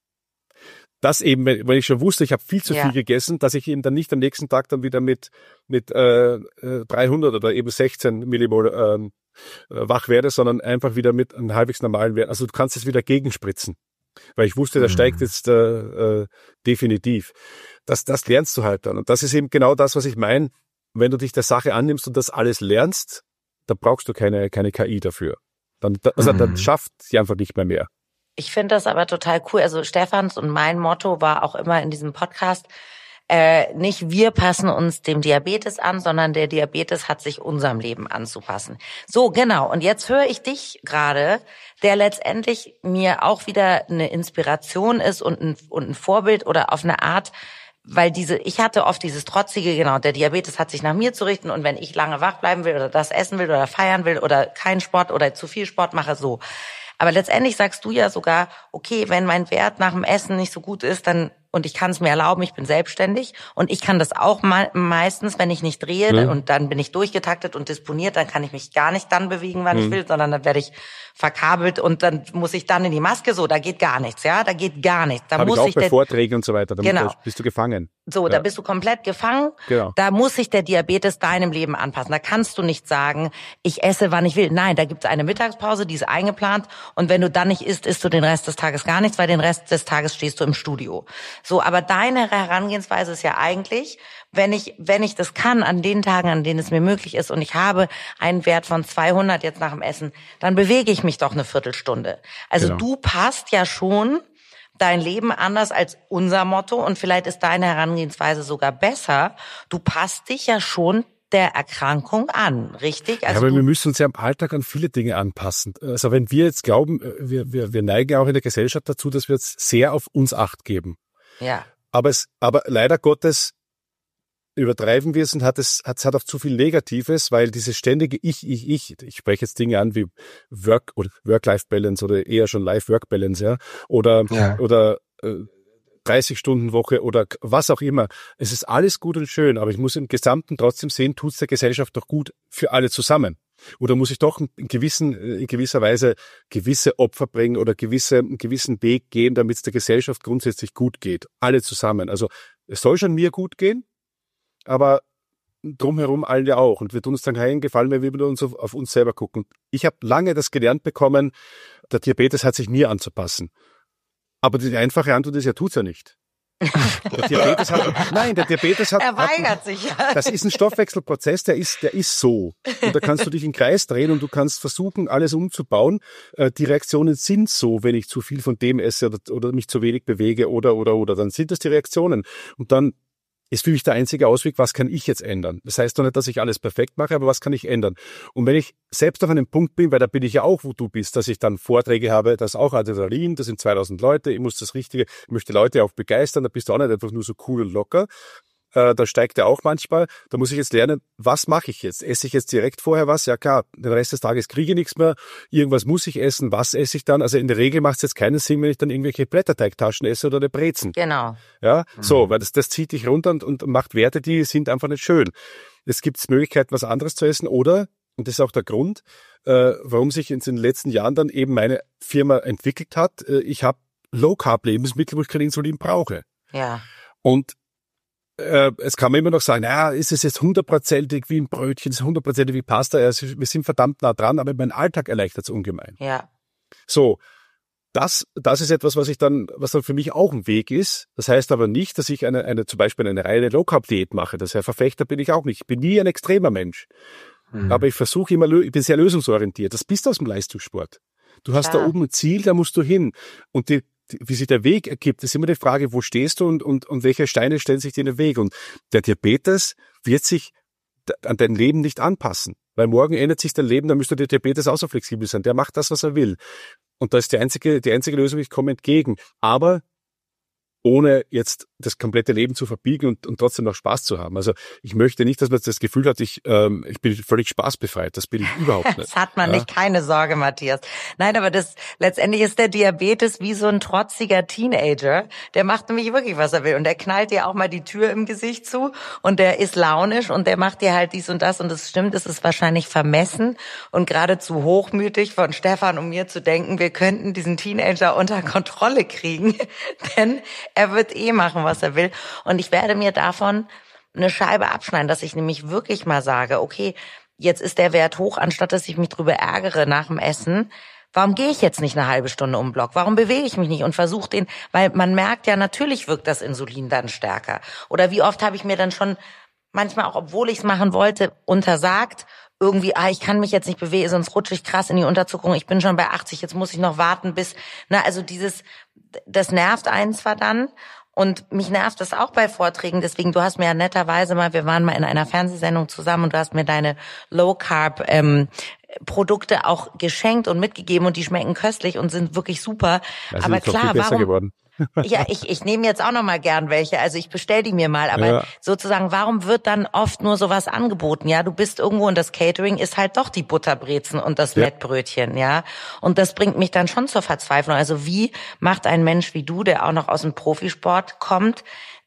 Das eben, weil ich schon wusste, ich habe viel zu ja. viel gegessen, dass ich eben dann nicht am nächsten Tag dann wieder mit mit äh, dreihundert oder eben sechzehn Millimol äh, wach werde, sondern einfach wieder mit einem halbwegs normalen Wert. Also du kannst es wieder gegenspritzen. Weil ich wusste, das steigt jetzt äh, äh, definitiv. Das, das lernst du halt dann. Und das ist eben genau das, was ich meine. Wenn du dich der Sache annimmst und das alles lernst, dann brauchst du keine keine K I dafür. Dann, also, mhm. dann schafft sie einfach nicht mehr mehr. Ich finde das aber total cool. Also Stefans und mein Motto war auch immer in diesem Podcast, äh, nicht wir passen uns dem Diabetes an, sondern der Diabetes hat sich unserem Leben anzupassen. So, genau. Und jetzt höre ich dich gerade, der letztendlich mir auch wieder eine Inspiration ist und ein, und ein Vorbild oder auf eine Art, weil diese, ich hatte oft dieses trotzige, genau, der Diabetes hat sich nach mir zu richten und wenn ich lange wach bleiben will oder das essen will oder feiern will oder keinen Sport oder zu viel Sport mache, so. Aber letztendlich sagst du ja sogar, okay, wenn mein Wert nach dem Essen nicht so gut ist, dann und ich kann es mir erlauben, ich bin selbstständig und ich kann das auch mal, meistens, wenn ich nicht drehe mhm. und dann bin ich durchgetaktet und disponiert, dann kann ich mich gar nicht dann bewegen, wann mhm. ich will, sondern dann werde ich verkabelt und dann muss ich dann in die Maske, so, da geht gar nichts, ja, da geht gar nichts. Da Hab muss ich auch ich bei der, Vorträgen und so weiter, damit genau. bist du gefangen. So, ja. Da bist du komplett gefangen. Genau. Da muss sich der Diabetes deinem Leben anpassen. Da kannst du nicht sagen, ich esse, wann ich will. Nein, da gibt es eine Mittagspause, die ist eingeplant und wenn du dann nicht isst, isst du den Rest des Tages gar nichts, weil den Rest des Tages stehst du im Studio. So, aber deine Herangehensweise ist ja eigentlich, wenn ich wenn ich das kann, an den Tagen, an denen es mir möglich ist und ich habe einen Wert von zweihundert jetzt nach dem Essen, dann bewege ich mich doch eine Viertelstunde. Also genau. Du passt ja schon dein Leben anders als unser Motto und vielleicht ist deine Herangehensweise sogar besser. Du passt dich ja schon der Erkrankung an, richtig? Also ja, aber wir müssen uns ja im Alltag an viele Dinge anpassen. Also wenn wir jetzt glauben, wir, wir, wir neigen auch in der Gesellschaft dazu, dass wir jetzt sehr auf uns Acht geben. Ja. Aber es, aber leider Gottes übertreiben wir es und hat es, hat, es hat auch zu viel Negatives, weil dieses ständige Ich, Ich, Ich, ich spreche jetzt Dinge an wie Work oder Work-Life-Balance oder eher schon Life-Work-Balance, ja, oder, ja. oder, äh, dreißig-Stunden-Woche oder was auch immer. Es ist alles gut und schön, aber ich muss im Gesamten trotzdem sehen, tut es der Gesellschaft doch gut für alle zusammen. Oder muss ich doch in, gewissen, in gewisser Weise gewisse Opfer bringen oder gewisse, einen gewissen Weg gehen, damit es der Gesellschaft grundsätzlich gut geht. Alle zusammen. Also es soll schon mir gut gehen, aber drumherum allen ja auch. Und wir tun uns dann keinen Gefallen, wenn wir uns auf, auf uns selber gucken. Ich habe lange das gelernt bekommen, der Diabetes hat sich mir anzupassen. Aber die einfache Antwort ist, ja, tut's ja nicht. Der Diabetes hat, nein, der Diabetes hat, er weigert hat, sich ja. Das ist ein Stoffwechselprozess, der ist, der ist so. Und da kannst du dich im Kreis drehen und du kannst versuchen, alles umzubauen. Die Reaktionen sind so, wenn ich zu viel von dem esse oder, oder mich zu wenig bewege oder, oder, oder, dann sind das die Reaktionen. Und dann ist für mich der einzige Ausweg, was kann ich jetzt ändern? Das heißt doch nicht, dass ich alles perfekt mache, aber was kann ich ändern? Und wenn ich selbst auf einem Punkt bin, weil da bin ich ja auch, wo du bist, dass ich dann Vorträge habe, das ist auch Adrenalin, das sind zweitausend Leute, ich muss das Richtige, ich möchte Leute auch begeistern, da bist du auch nicht einfach nur so cool und locker. Äh, da steigt er auch manchmal. Da muss ich jetzt lernen, was mache ich jetzt? Esse ich jetzt direkt vorher was? Ja klar, den Rest des Tages kriege ich nichts mehr. Irgendwas muss ich essen. Was esse ich dann? Also in der Regel macht es jetzt keinen Sinn, wenn ich dann irgendwelche Blätterteigtaschen esse oder eine Brezen. Genau. Ja, mhm. so, weil das, das zieht dich runter und, und macht Werte, die sind einfach nicht schön. Es gibt Möglichkeiten, was anderes zu essen oder, und das ist auch der Grund, äh, warum sich in den letzten Jahren dann eben meine Firma entwickelt hat. Äh, ich habe Low-Carb-Lebensmittel, wo ich kein Insulin brauche. Ja. Und Äh, es kann man immer noch sagen, naja, ist es jetzt hundertprozentig wie ein Brötchen, ist es hundertprozentig wie Pasta, ja, wir sind verdammt nah dran, aber mein Alltag erleichtert es ungemein. Ja. So, das, das ist etwas, was ich dann, was dann für mich auch ein Weg ist. Das heißt aber nicht, dass ich eine, eine, zum Beispiel eine reine Low-Carb-Diät mache. Das heißt, Verfechter bin ich auch nicht. Ich bin nie ein extremer Mensch. Mhm. Aber ich versuche immer, ich bin sehr lösungsorientiert. Das bist du aus dem Leistungssport. Du hast Klar. da oben ein Ziel, da musst du hin. Und die, wie sich der Weg ergibt, ist immer die Frage, wo stehst du und, und, und welche Steine stellen sich dir in den Weg. Und der Diabetes wird sich an dein Leben nicht anpassen. Weil morgen ändert sich dein Leben, dann müsste der Diabetes auch so flexibel sein. Der macht das, was er will. Und da ist die einzige, die einzige Lösung, ich komme entgegen. Aber ohne jetzt das komplette Leben zu verbiegen und, und trotzdem noch Spaß zu haben. Also ich möchte nicht, dass man das Gefühl hat, ich, ähm, ich bin völlig spaßbefreit. Das bin ich überhaupt nicht. Das hat man ja? nicht, keine Sorge, Matthias. Nein, aber das letztendlich ist der Diabetes wie so ein trotziger Teenager. Der macht nämlich wirklich, was er will. Und der knallt dir auch mal die Tür im Gesicht zu und der ist launisch und der macht dir halt dies und das. Und das stimmt, es ist wahrscheinlich vermessen und geradezu hochmütig von Stefan und mir zu denken, wir könnten diesen Teenager unter Kontrolle kriegen. Denn er wird eh machen, was er will. Und ich werde mir davon eine Scheibe abschneiden, dass ich nämlich wirklich mal sage, okay, jetzt ist der Wert hoch, anstatt dass ich mich drüber ärgere nach dem Essen. Warum gehe ich jetzt nicht eine halbe Stunde um den Block? Warum bewege ich mich nicht und versuche den, weil man merkt ja, natürlich wirkt das Insulin dann stärker. Oder wie oft habe ich mir dann schon, manchmal auch, obwohl ich es machen wollte, untersagt, irgendwie, ah, ich kann mich jetzt nicht bewegen, sonst rutsche ich krass in die Unterzuckerung, ich bin schon bei achtzig, jetzt muss ich noch warten bis, na, also dieses, das nervt einen zwar dann und mich nervt das auch bei Vorträgen, deswegen, du hast mir ja netterweise mal, wir waren mal in einer Fernsehsendung zusammen und du hast mir deine Low-Carb, ähm, Produkte auch geschenkt und mitgegeben und die schmecken köstlich und sind wirklich super. Das aber ist doch klar, viel besser warum? geworden. Ja, ich, ich nehme jetzt auch noch mal gern welche, also ich bestell die mir mal, aber ja. sozusagen, warum wird dann oft nur sowas angeboten? Ja, du bist irgendwo und das Catering ist halt doch die Butterbrezen und das ja. Mettbrötchen, ja. Und das bringt mich dann schon zur Verzweiflung. Also wie macht ein Mensch wie du, der auch noch aus dem Profisport kommt,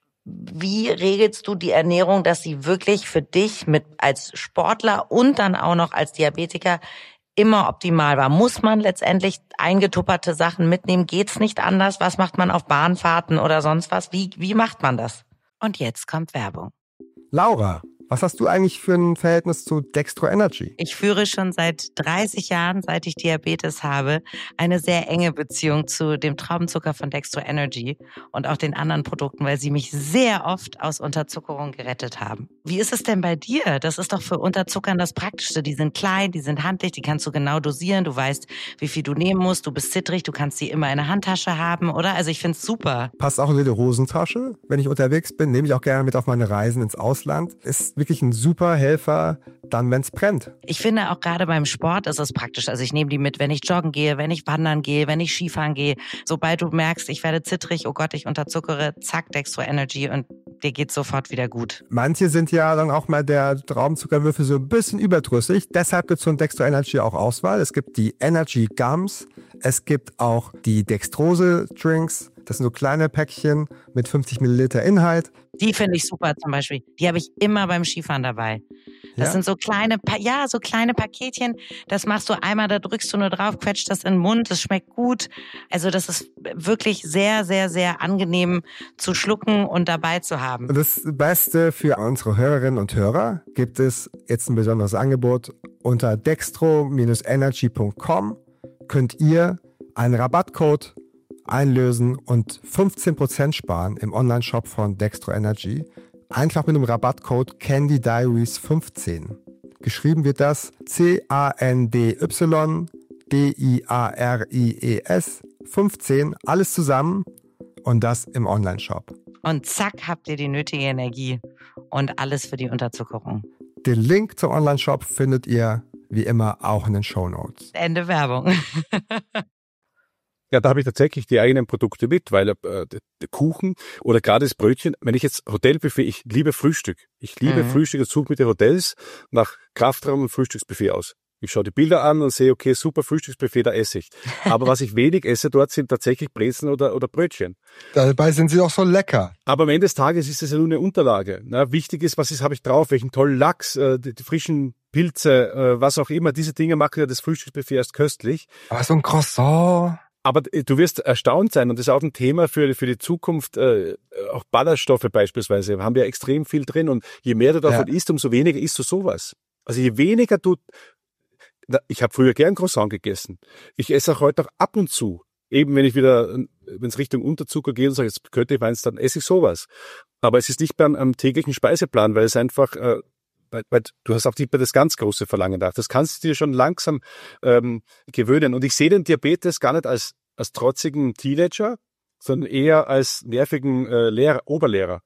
wie regelst du die Ernährung, dass sie wirklich für dich mit als Sportler und dann auch noch als Diabetiker immer optimal war? Muss man letztendlich eingetupperte Sachen mitnehmen? Geht's nicht anders? Was macht man auf Bahnfahrten oder sonst was? Wie, wie macht man das? Und jetzt kommt Werbung. Laura, was hast du eigentlich für ein Verhältnis zu Dextro Energy? Ich führe schon seit dreißig Jahren, seit ich Diabetes habe, eine sehr enge Beziehung zu dem Traubenzucker von Dextro Energy und auch den anderen Produkten, weil sie mich sehr oft aus Unterzuckerung gerettet haben. Wie ist es denn bei dir? Das ist doch für Unterzuckern das Praktischste. Die sind klein, die sind handlich, die kannst du genau dosieren. Du weißt, wie viel du nehmen musst. Du bist zittrig, du kannst sie immer in der Handtasche haben, oder? Also ich find's super. Passt auch in die Hosentasche. Wenn ich unterwegs bin, nehme ich auch gerne mit auf meine Reisen ins Ausland. Ist wirklich ein super Helfer, dann wenn's brennt. Ich finde auch gerade beim Sport ist es praktisch. Also ich nehme die mit, wenn ich joggen gehe, wenn ich wandern gehe, wenn ich Skifahren gehe. Sobald du merkst, ich werde zittrig, oh Gott, ich unterzuckere, zack, Dextro Energy und dir geht's sofort wieder gut. Manche sind ja dann auch mal der Traubenzuckerwürfel so ein bisschen überdrüssig. Deshalb gibt's von Dextro Energy auch Auswahl. Es gibt die Energy Gums, es gibt auch die Dextrose Drinks. Das sind so kleine Päckchen mit fünfzig Milliliter Inhalt. Die finde ich super zum Beispiel. Die habe ich immer beim Skifahren dabei. Das ja? sind so kleine, pa- ja, so kleine Paketchen. Das machst du einmal, da drückst du nur drauf, quetscht das in den Mund. Das schmeckt gut. Also das ist wirklich sehr, sehr, sehr angenehm zu schlucken und dabei zu haben. Das Beste für unsere Hörerinnen und Hörer gibt es jetzt ein besonderes Angebot. Unter dextro Energy Punkt com könnt ihr einen Rabattcode einlösen und fünfzehn Prozent sparen im Online-Shop von Dextro Energy. Einfach mit dem Rabattcode Candy Diaries fünfzehn. Geschrieben wird das C A N D Y D I A R I E S fünfzehn, alles zusammen und das im Online-Shop. Und zack, habt ihr die nötige Energie und alles für die Unterzuckerung. Den Link zum Online-Shop findet ihr wie immer auch in den Shownotes. Ende Werbung. Ja, da habe ich tatsächlich die eigenen Produkte mit, weil äh, der Kuchen oder gerade das Brötchen, wenn ich jetzt Hotelbuffet, ich liebe Frühstück. Ich liebe mhm. Frühstück und suche mit den Hotels nach Kraftraum und Frühstücksbuffet aus. Ich schaue die Bilder an und sehe, okay, super Frühstücksbuffet, da esse ich. Aber was ich wenig esse dort, sind tatsächlich Brezen oder, oder Brötchen. Dabei sind sie auch so lecker. Aber am Ende des Tages ist es ja nur eine Unterlage. Na, wichtig ist, was ist, habe ich drauf, welchen tollen Lachs, äh, die, die frischen Pilze, äh, was auch immer. Diese Dinge machen ja das Frühstücksbuffet erst köstlich. Aber so ein Croissant... Aber du wirst erstaunt sein, und das ist auch ein Thema für, für die Zukunft, äh, auch Ballaststoffe beispielsweise, haben wir extrem viel drin, und je mehr du davon ja. isst, umso weniger isst du sowas. Also je weniger du, ich habe früher gern Croissant gegessen, ich esse auch heute noch ab und zu, eben wenn ich wieder, wenn es Richtung Unterzucker geht und sage, jetzt könnte ich meins, dann esse ich sowas. Aber es ist nicht beim am täglichen Speiseplan, weil es einfach, äh, weil, weil du hast auch nicht mehr das ganz große Verlangen nach. Das kannst du dir schon langsam ähm, gewöhnen. Und ich sehe den Diabetes gar nicht als als trotzigen Teenager, sondern eher als nervigen äh, Lehrer, Oberlehrer.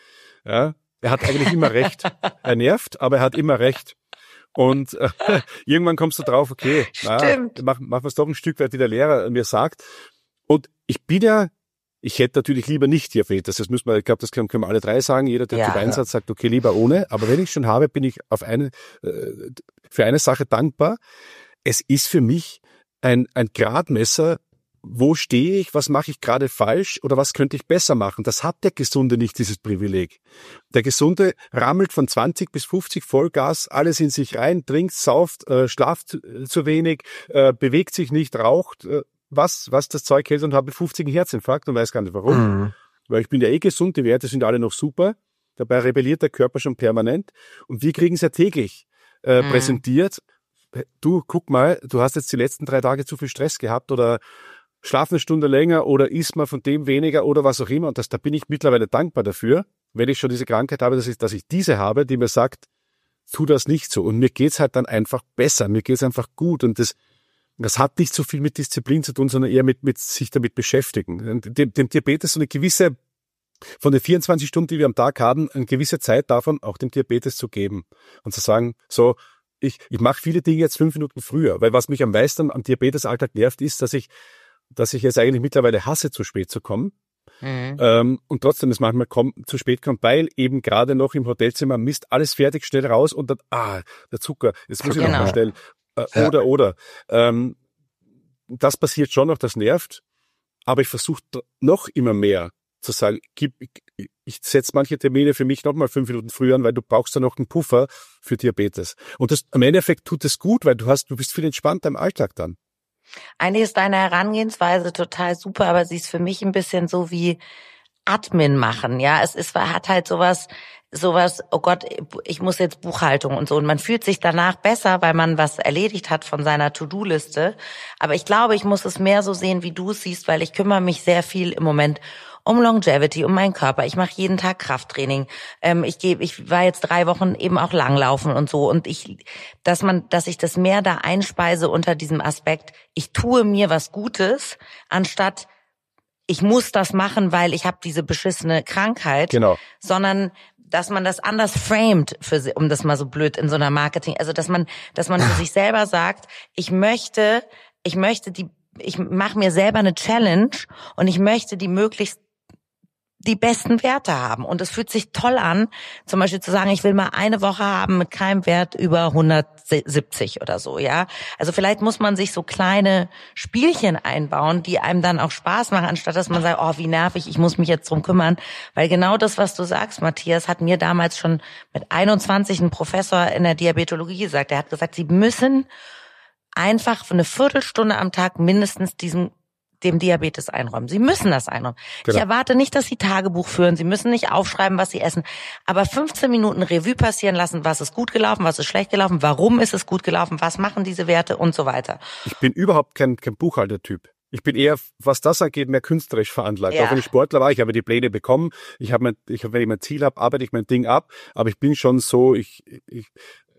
Ja, er hat eigentlich immer recht. Er nervt, aber er hat immer recht. Und äh, irgendwann kommst du drauf, okay, na, mach, mach was doch ein Stück weit, wie der Lehrer mir sagt. Und ich bin ja, ich hätte natürlich lieber nicht Diabetes. Das müssen wir, ich glaube, das können, können wir alle drei sagen. Jeder, der ja, Typ eins hat, sagt, okay, lieber ohne. Aber wenn ich schon habe, bin ich auf eine, äh, für eine Sache dankbar. Es ist für mich ein, ein Gradmesser, wo stehe ich, was mache ich gerade falsch oder was könnte ich besser machen. Das hat der Gesunde nicht, dieses Privileg. Der Gesunde rammelt von zwanzig bis fünfzig Vollgas, alles in sich rein, trinkt, sauft, äh, schlaft zu, zu wenig, äh, bewegt sich nicht, raucht, äh, was, was das Zeug hält, und habe fünfzig einen Herzinfarkt und weiß gar nicht warum. Mhm. Weil ich bin ja eh gesund, die Werte sind alle noch super. Dabei rebelliert der Körper schon permanent. Und wir kriegen es ja täglich äh, mhm. präsentiert. Du, guck mal, du hast jetzt die letzten drei Tage zu viel Stress gehabt oder schlaf eine Stunde länger oder isst mal von dem weniger oder was auch immer. Und das, da bin ich mittlerweile dankbar dafür, wenn ich schon diese Krankheit habe, dass ich, dass ich diese habe, die mir sagt, tu das nicht so. Und mir geht's halt dann einfach besser, mir geht's einfach gut. Und das, das hat nicht so viel mit Disziplin zu tun, sondern eher mit, mit sich damit beschäftigen. Dem, dem Diabetes so eine gewisse, von den vierundzwanzig Stunden, die wir am Tag haben, eine gewisse Zeit davon auch dem Diabetes zu geben. Und zu sagen, so, ich, ich mache viele Dinge jetzt fünf Minuten früher. Weil was mich am meisten am Diabetesalltag nervt, ist, dass ich dass ich jetzt eigentlich mittlerweile hasse, zu spät zu kommen. Mhm. Ähm, und trotzdem es manchmal komm, zu spät kommt, weil eben gerade noch im Hotelzimmer Mist, alles fertig, schnell raus und dann, ah, der Zucker, jetzt muss genau. ich noch mal schnell. Äh, ja. Oder, oder. Ähm, das passiert schon noch, das nervt, aber ich versuche noch immer mehr zu sagen, gib, ich, ich setze manche Termine für mich noch mal fünf Minuten früher an, weil du brauchst da noch einen Puffer für Diabetes. Und das, am Endeffekt tut es gut, weil du hast, du bist viel entspannter im Alltag dann. Eigentlich ist deine Herangehensweise total super, aber sie ist für mich ein bisschen so wie Admin machen, ja. Es ist, hat halt sowas, sowas, oh Gott, ich muss jetzt Buchhaltung und so. Und man fühlt sich danach besser, weil man was erledigt hat von seiner To-Do-Liste. Aber ich glaube, ich muss es mehr so sehen, wie du es siehst, weil ich kümmere mich sehr viel im Moment um Longevity, um meinen Körper. Ich mache jeden Tag Krafttraining. Ähm, ich gebe, ich war jetzt drei Wochen eben auch langlaufen und so. Und ich, dass man, dass ich das mehr da einspeise unter diesem Aspekt, ich tue mir was Gutes, anstatt ich muss das machen, weil ich habe diese beschissene Krankheit. Genau. Sondern dass man das anders framed, für, um das mal so blöd in so einer Marketing, also dass man, dass man für sich selber sagt, ich möchte, ich möchte die, ich mache mir selber eine Challenge und ich möchte die möglichst die besten Werte haben. Und es fühlt sich toll an, zum Beispiel zu sagen, ich will mal eine Woche haben mit keinem Wert über hundertsiebzig oder so, ja. Also vielleicht muss man sich so kleine Spielchen einbauen, die einem dann auch Spaß machen, anstatt dass man sagt, oh, wie nervig, ich muss mich jetzt drum kümmern. Weil genau das, was du sagst, Matthias, hat mir damals schon mit einundzwanzig ein Professor in der Diabetologie gesagt. Er hat gesagt, Sie müssen einfach für eine Viertelstunde am Tag mindestens diesen dem Diabetes einräumen. Sie müssen das einräumen. Genau. Ich erwarte nicht, dass Sie Tagebuch führen. Sie müssen nicht aufschreiben, was Sie essen. Aber fünfzehn Minuten Revue passieren lassen, was ist gut gelaufen, was ist schlecht gelaufen, warum ist es gut gelaufen, was machen diese Werte und so weiter. Ich bin überhaupt kein, kein Buchhaltertyp. Ich bin eher, was das angeht, mehr künstlerisch veranlagt. Ja. Auch wenn ich Sportler war, ich habe die Pläne bekommen. Ich habe mein, ich, wenn ich mein Ziel habe, arbeite ich mein Ding ab. Aber ich bin schon so, ich, ich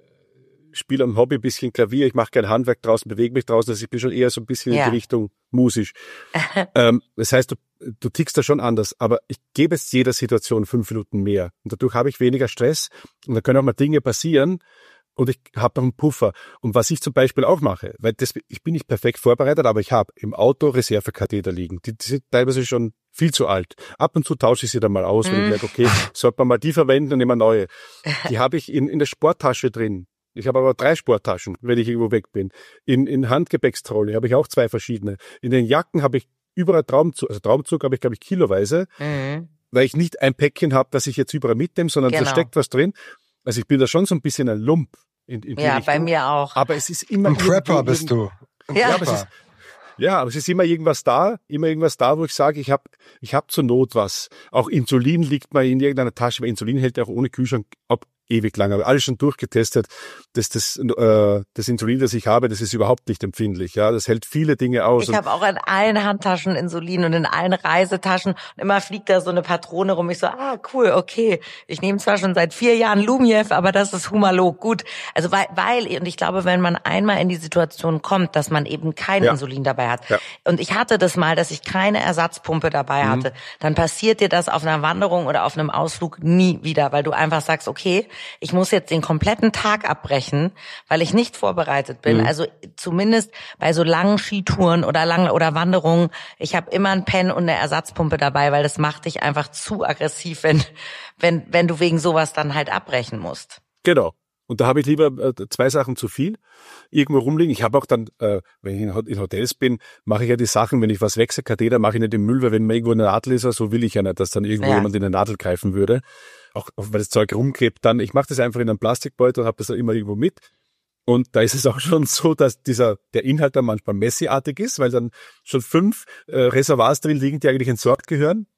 spiele am Hobby ein bisschen Klavier, ich mache kein Handwerk draußen, bewege mich draußen, also ich bin schon eher so ein bisschen ja. in die Richtung musisch. ähm, das heißt, du, du tickst da schon anders, aber ich gebe es jeder Situation fünf Minuten mehr. Und dadurch habe ich weniger Stress und da können auch mal Dinge passieren und ich habe noch einen Puffer. Und was ich zum Beispiel auch mache, weil das, ich bin nicht perfekt vorbereitet, aber ich habe im Auto Reservekatheter liegen. Die, die sind teilweise schon viel zu alt. Ab und zu tausche ich sie dann mal aus, wenn mm. ich merke, okay, sollte man mal die verwenden und immer neue. Die habe ich in, in der Sporttasche drin. Ich habe aber drei Sporttaschen, wenn ich irgendwo weg bin. In, in Handgepäckstrolle habe ich auch zwei verschiedene. In den Jacken habe ich überall Traumzug, also Traumzug habe ich, glaube ich, kiloweise, mhm. weil ich nicht ein Päckchen habe, das ich jetzt überall mitnehme, sondern genau. da steckt was drin. Also ich bin da schon so ein bisschen ein Lump. In, in die ja, Richtung. bei mir auch. Aber es ist immer... Ein Prepper bist du. Ein ja. Aber es ist, ja, aber es ist immer irgendwas da, immer irgendwas da, wo ich sage, ich habe ich hab zur Not was. Auch Insulin liegt mal in irgendeiner Tasche, weil Insulin hält ja auch ohne Kühlschrank ab. Ewig lang, aber alles schon durchgetestet, dass das, äh, das Insulin, das ich habe, das ist überhaupt nicht empfindlich, ja, das hält viele Dinge aus. Ich habe auch in allen Handtaschen Insulin und in allen Reisetaschen und immer fliegt da so eine Patrone rum. Ich so, ah, cool, okay, ich nehme zwar schon seit vier Jahren Lumiev, aber das ist Humalog, gut. Also weil, weil, und ich glaube, wenn man einmal in die Situation kommt, dass man eben kein ja. Insulin dabei hat, ja. und ich hatte das mal, dass ich keine Ersatzpumpe dabei mhm. hatte, dann passiert dir das auf einer Wanderung oder auf einem Ausflug nie wieder, weil du einfach sagst, okay, ich muss jetzt den kompletten Tag abbrechen, weil ich nicht vorbereitet bin. Mhm. Also zumindest bei so langen Skitouren oder langen oder Wanderungen, ich habe immer ein Pen und eine Ersatzpumpe dabei, weil das macht dich einfach zu aggressiv, wenn wenn wenn du wegen sowas dann halt abbrechen musst. Genau. Und da habe ich lieber äh, zwei Sachen zu viel irgendwo rumliegen. Ich habe auch dann, äh, wenn ich in, in Hotels bin, mache ich ja die Sachen, wenn ich was wechsle, Katheter, mache ich nicht im Müll, weil wenn mir irgendwo eine Nadel ist, so will ich ja nicht, dass dann irgendwo ja. jemand in eine Nadel greifen würde. Auch, auch weil das Zeug rumklebt, dann, ich mache das einfach in einem Plastikbeutel und habe das dann immer irgendwo mit. Und da ist es auch schon so, dass dieser der Inhalt dann manchmal Messi-artig ist, weil dann schon fünf äh, Reservoirs drin liegen, die eigentlich entsorgt gehören.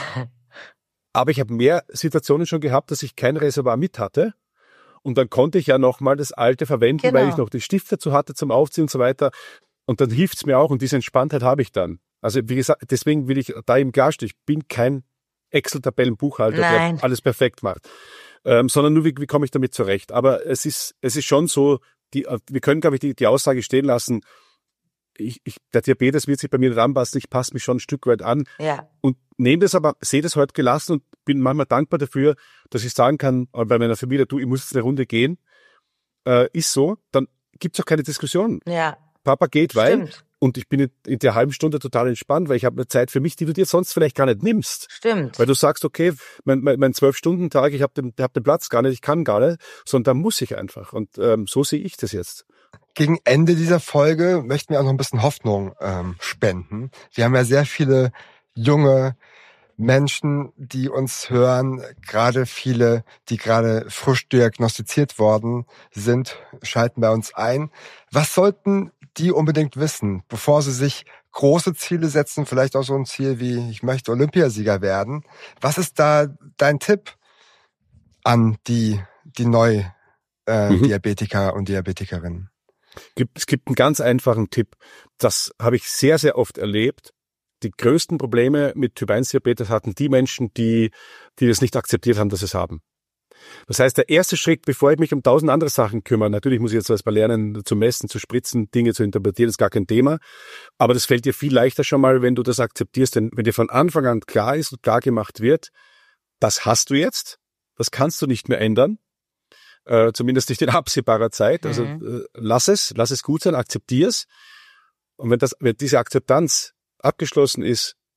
Aber ich habe mehr Situationen schon gehabt, dass ich kein Reservoir mit hatte. Und dann konnte ich ja nochmal das alte verwenden, genau. weil ich noch die Stifte dazu hatte zum Aufziehen und so weiter. Und dann hilft's mir auch und diese Entspanntheit habe ich dann. Also wie gesagt, deswegen will ich da eben klarstellen, ich bin kein Excel-Tabellenbuchhalter, Nein. der alles perfekt macht, ähm, sondern nur, wie, wie komme ich damit zurecht. Aber es ist es ist schon so, die, wir können, glaube ich, die, die Aussage stehen lassen, ich, ich, der Diabetes wird sich bei mir nicht anpassen, ich passe mich schon ein Stück weit an ja. und nehme das aber, sehe das heute gelassen und bin manchmal dankbar dafür, dass ich sagen kann, bei meiner Familie, du, ich muss jetzt eine Runde gehen, äh, ist so, dann gibt's auch keine Diskussion. Ja. Papa geht, weil... Stimmt. Und ich bin in, in der halben Stunde total entspannt, weil ich habe eine Zeit für mich, die du dir sonst vielleicht gar nicht nimmst. Stimmt. Weil du sagst, okay, mein mein, mein zwölf-Stunden-Tag, ich habe den, hab den Platz gar nicht, ich kann gar nicht, sondern da muss ich einfach. Und ähm, so sehe ich das jetzt. Gegen Ende dieser Folge möchten wir auch noch ein bisschen Hoffnung ähm, spenden. Wir haben ja sehr viele junge Menschen, die uns hören, gerade viele, die gerade frisch diagnostiziert worden sind, schalten bei uns ein. Was sollten die unbedingt wissen, bevor sie sich große Ziele setzen, vielleicht auch so ein Ziel wie, ich möchte Olympiasieger werden? Was ist da dein Tipp an die, die neu äh, mhm. Diabetiker und Diabetikerinnen? Es gibt einen ganz einfachen Tipp. Das habe ich sehr, sehr oft erlebt. Die größten Probleme mit Typ eins Diabetes hatten die Menschen, die, die das nicht akzeptiert haben, dass sie es haben. Das heißt, der erste Schritt, bevor ich mich um tausend andere Sachen kümmere, natürlich muss ich jetzt erst mal lernen, zu messen, zu spritzen, Dinge zu interpretieren, ist gar kein Thema. Aber das fällt dir viel leichter schon mal, wenn du das akzeptierst. Denn wenn dir von Anfang an klar ist und klar gemacht wird, das hast du jetzt, das kannst du nicht mehr ändern, äh, zumindest nicht in absehbarer Zeit. Also äh, lass es, lass es gut sein, akzeptier es. Und wenn das, wenn diese Akzeptanz abgeschlossen ist,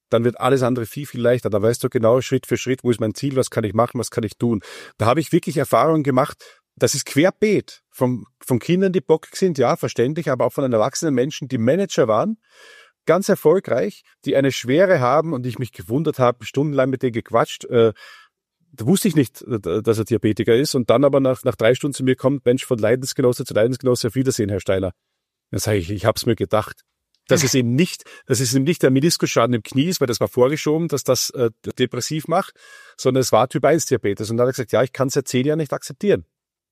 dann wird alles andere viel, viel leichter. Da weißt du genau Schritt für Schritt, wo ist mein Ziel, was kann ich machen, was kann ich tun. Da habe ich wirklich Erfahrungen gemacht, das ist querbeet. Von, von Kindern, die bockig sind, ja, verständlich, aber auch von erwachsenen Menschen, die Manager waren, ganz erfolgreich, die eine Schwere haben und ich mich gewundert habe, stundenlang mit denen gequatscht. Äh, da wusste ich nicht, dass er Diabetiker ist und dann aber nach, nach drei Stunden zu mir kommt, Mensch, von Leidensgenosse zu Leidensgenosse, auf Wiedersehen, Herr Steiner. Dann sage ich, ich habe es mir gedacht. Dass es eben nicht, dass es eben nicht der Meniskusschaden im Knie ist, weil das war vorgeschoben, dass das äh, depressiv macht, sondern es war Typ eins Diabetes. Und dann hat er gesagt, ja, ich kann es seit zehn Jahren nicht akzeptieren.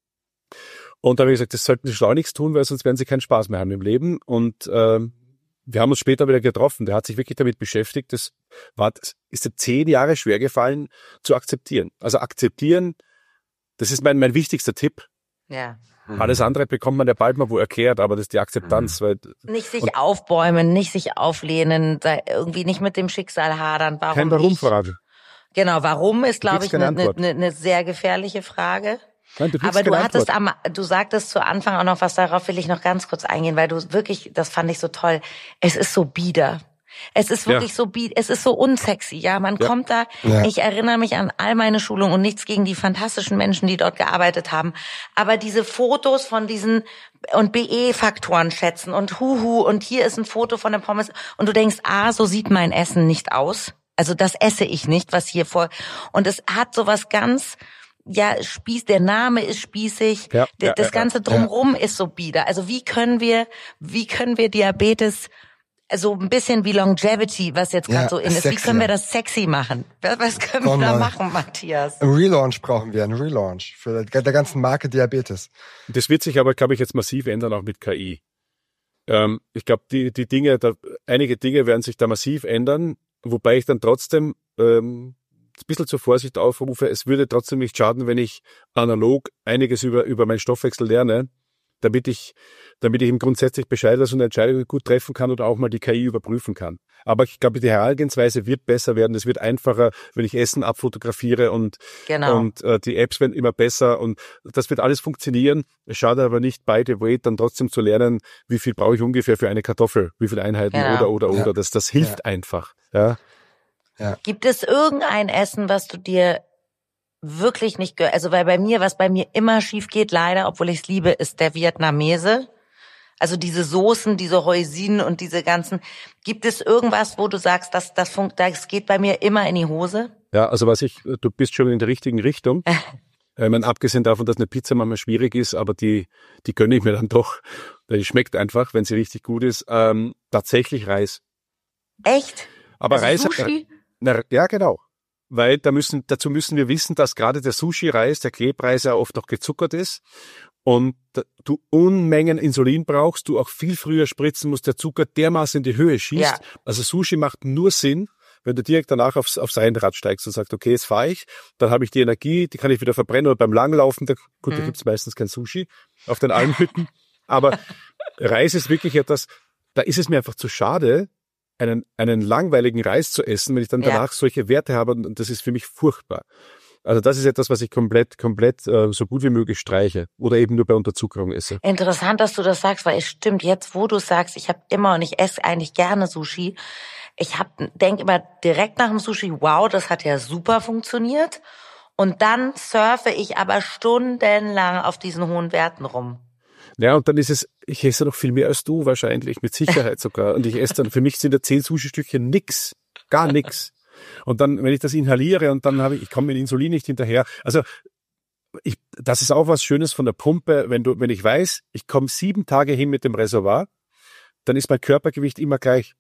Und da habe ich gesagt, das sollten Sie schleunigst tun, weil sonst werden Sie keinen Spaß mehr haben im Leben. Und äh, wir haben uns später wieder getroffen. Der hat sich wirklich damit beschäftigt. Das war, das ist dir zehn Jahre schwer gefallen zu akzeptieren. Also akzeptieren, das ist mein mein wichtigster Tipp. Ja. Alles andere bekommt man ja bald mal wo erklärt, aber das ist die Akzeptanz. Weil, nicht sich aufbäumen, nicht sich auflehnen, irgendwie nicht mit dem Schicksal hadern. Warum kein Warum-Frage. Genau, warum ist, glaube ich, eine Antwort. ne, ne sehr gefährliche Frage. Nein, du aber du hattest Antwort. am, du sagtest zu Anfang auch noch was, darauf will ich noch ganz kurz eingehen, weil du wirklich, das fand ich so toll, es ist so bieder. Es ist wirklich ja. so, es ist so unsexy, ja. Man ja. kommt da, ja. ich erinnere mich an all meine Schulungen und nichts gegen die fantastischen Menschen, die dort gearbeitet haben. Aber diese Fotos von diesen und B E-Faktoren schätzen und Huhu und hier ist ein Foto von dem Pommes und du denkst, ah, so sieht mein Essen nicht aus. Also das esse ich nicht, was hier vor, und es hat sowas ganz, ja, Spieß, der Name ist spießig, ja, der, ja, das ja, Ganze drumrum ja. ist so bieder. Also wie können wir, wie können wir Diabetes so ein bisschen wie Longevity, was jetzt gerade ja, so in ist. Sexy. Wie können wir das sexy machen? Was können wir da machen, Matthias? Ein Relaunch brauchen wir, ein Relaunch für der ganzen Marke Diabetes. Das wird sich aber, glaube ich, jetzt massiv ändern, auch mit K I. Ähm, ich glaube, die die Dinge, da, einige Dinge werden sich da massiv ändern, wobei ich dann trotzdem ähm, ein bisschen zur Vorsicht aufrufe. Es würde trotzdem nicht schaden, wenn ich analog einiges über über meinen Stoffwechsel lerne, damit ich, damit ich ihm grundsätzlich Bescheid weiß und Entscheidungen gut treffen kann oder auch mal die K I überprüfen kann. Aber ich glaube, die Herangehensweise wird besser werden. Es wird einfacher, wenn ich Essen abfotografiere und, genau. und äh, die Apps werden immer besser und das wird alles funktionieren. Es schadet aber nicht, by the way, dann trotzdem zu lernen, wie viel brauche ich ungefähr für eine Kartoffel, wie viele Einheiten genau. oder, oder, oder. Ja. Das, das hilft ja. einfach. Ja. Ja. Gibt es irgendein Essen, was du dir wirklich nicht gehört. Also weil bei mir, was bei mir immer schief geht, leider, obwohl ich es liebe, ist der Vietnamese. Also diese Soßen, diese Hoisin und diese ganzen. Gibt es irgendwas, wo du sagst, das, das, funkt, das geht bei mir immer in die Hose? Ja, also was ich, du bist schon in der richtigen Richtung. Ich meine, abgesehen davon, dass eine Pizza manchmal schwierig ist, aber die, die gönne ich mir dann doch. Die schmeckt einfach, wenn sie richtig gut ist. Ähm, tatsächlich Reis. Echt? Aber also Reis. Sushi? Na, ja, genau. Weil da müssen, dazu müssen wir wissen, dass gerade der Sushi-Reis, der Klebreis ja oft noch gezuckert ist und du Unmengen Insulin brauchst, du auch viel früher spritzen musst, der Zucker dermaßen in die Höhe schießt. Ja. Also Sushi macht nur Sinn, wenn du direkt danach aufs, aufs Rennrad steigst und sagst, okay, jetzt fahre ich, dann habe ich die Energie, die kann ich wieder verbrennen oder beim Langlaufen, da, gut, hm. da gibt's meistens kein Sushi auf den Almhütten, aber Reis ist wirklich etwas, da ist es mir einfach zu schade, einen einen langweiligen Reis zu essen, wenn ich dann danach ja. solche Werte habe und das ist für mich furchtbar. Also das ist etwas, was ich komplett komplett äh, so gut wie möglich streiche oder eben nur bei Unterzuckerung esse. Interessant, dass du das sagst, weil es stimmt, jetzt wo du sagst, ich habe immer und ich esse eigentlich gerne Sushi. Ich hab denk immer direkt nach dem Sushi, wow, das hat ja super funktioniert und dann surfe ich aber stundenlang auf diesen hohen Werten rum. Ja, und dann ist es, ich esse noch viel mehr als du wahrscheinlich, mit Sicherheit sogar. Und ich esse dann, für mich sind da zehn Sushi-Stückchen nix, gar nix. Und dann, wenn ich das inhaliere und dann habe ich, ich komme mit Insulin nicht hinterher. Also, ich, das ist auch was Schönes von der Pumpe, wenn du, wenn ich weiß, ich komme sieben Tage hin mit dem Reservoir, dann ist mein Körpergewicht immer gleich.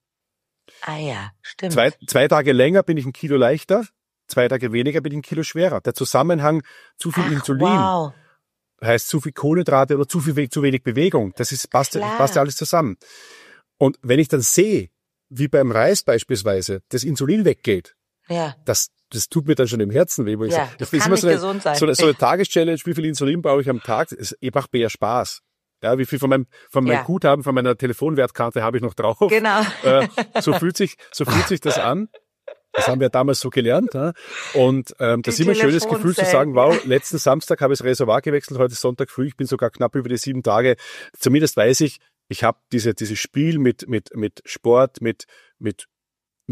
Ah ja, stimmt. Zwei, zwei Tage länger bin ich ein Kilo leichter, zwei Tage weniger bin ich ein Kilo schwerer. Der Zusammenhang zu viel Ach, Insulin. Wow. Heißt zu viel Kohlenhydrate oder zu viel zu wenig Bewegung. Das ist passt, passt ja alles zusammen. Und wenn ich dann sehe, wie beim Reis beispielsweise das Insulin weggeht, ja. das das tut mir dann schon im Herzen weh. Wo ich ja, sage, das, das kann ist immer nicht so eine, gesund sein. So eine, so eine Tageschallenge, wie viel Insulin brauche ich am Tag? Es macht mir ja Spaß. Ja, wie viel von meinem von meinem ja. Guthaben, von meiner Telefonwertkarte habe ich noch drauf? Genau. Äh, so fühlt sich so fühlt sich das an. Das haben wir damals so gelernt. Ja? Und ähm, das ist immer ein schönes Gefühl zu sagen, wow, letzten Samstag habe ich das Reservoir gewechselt, heute ist Sonntag früh, ich bin sogar knapp über die sieben Tage. Zumindest weiß ich, ich habe diese dieses Spiel mit mit mit Sport, mit mit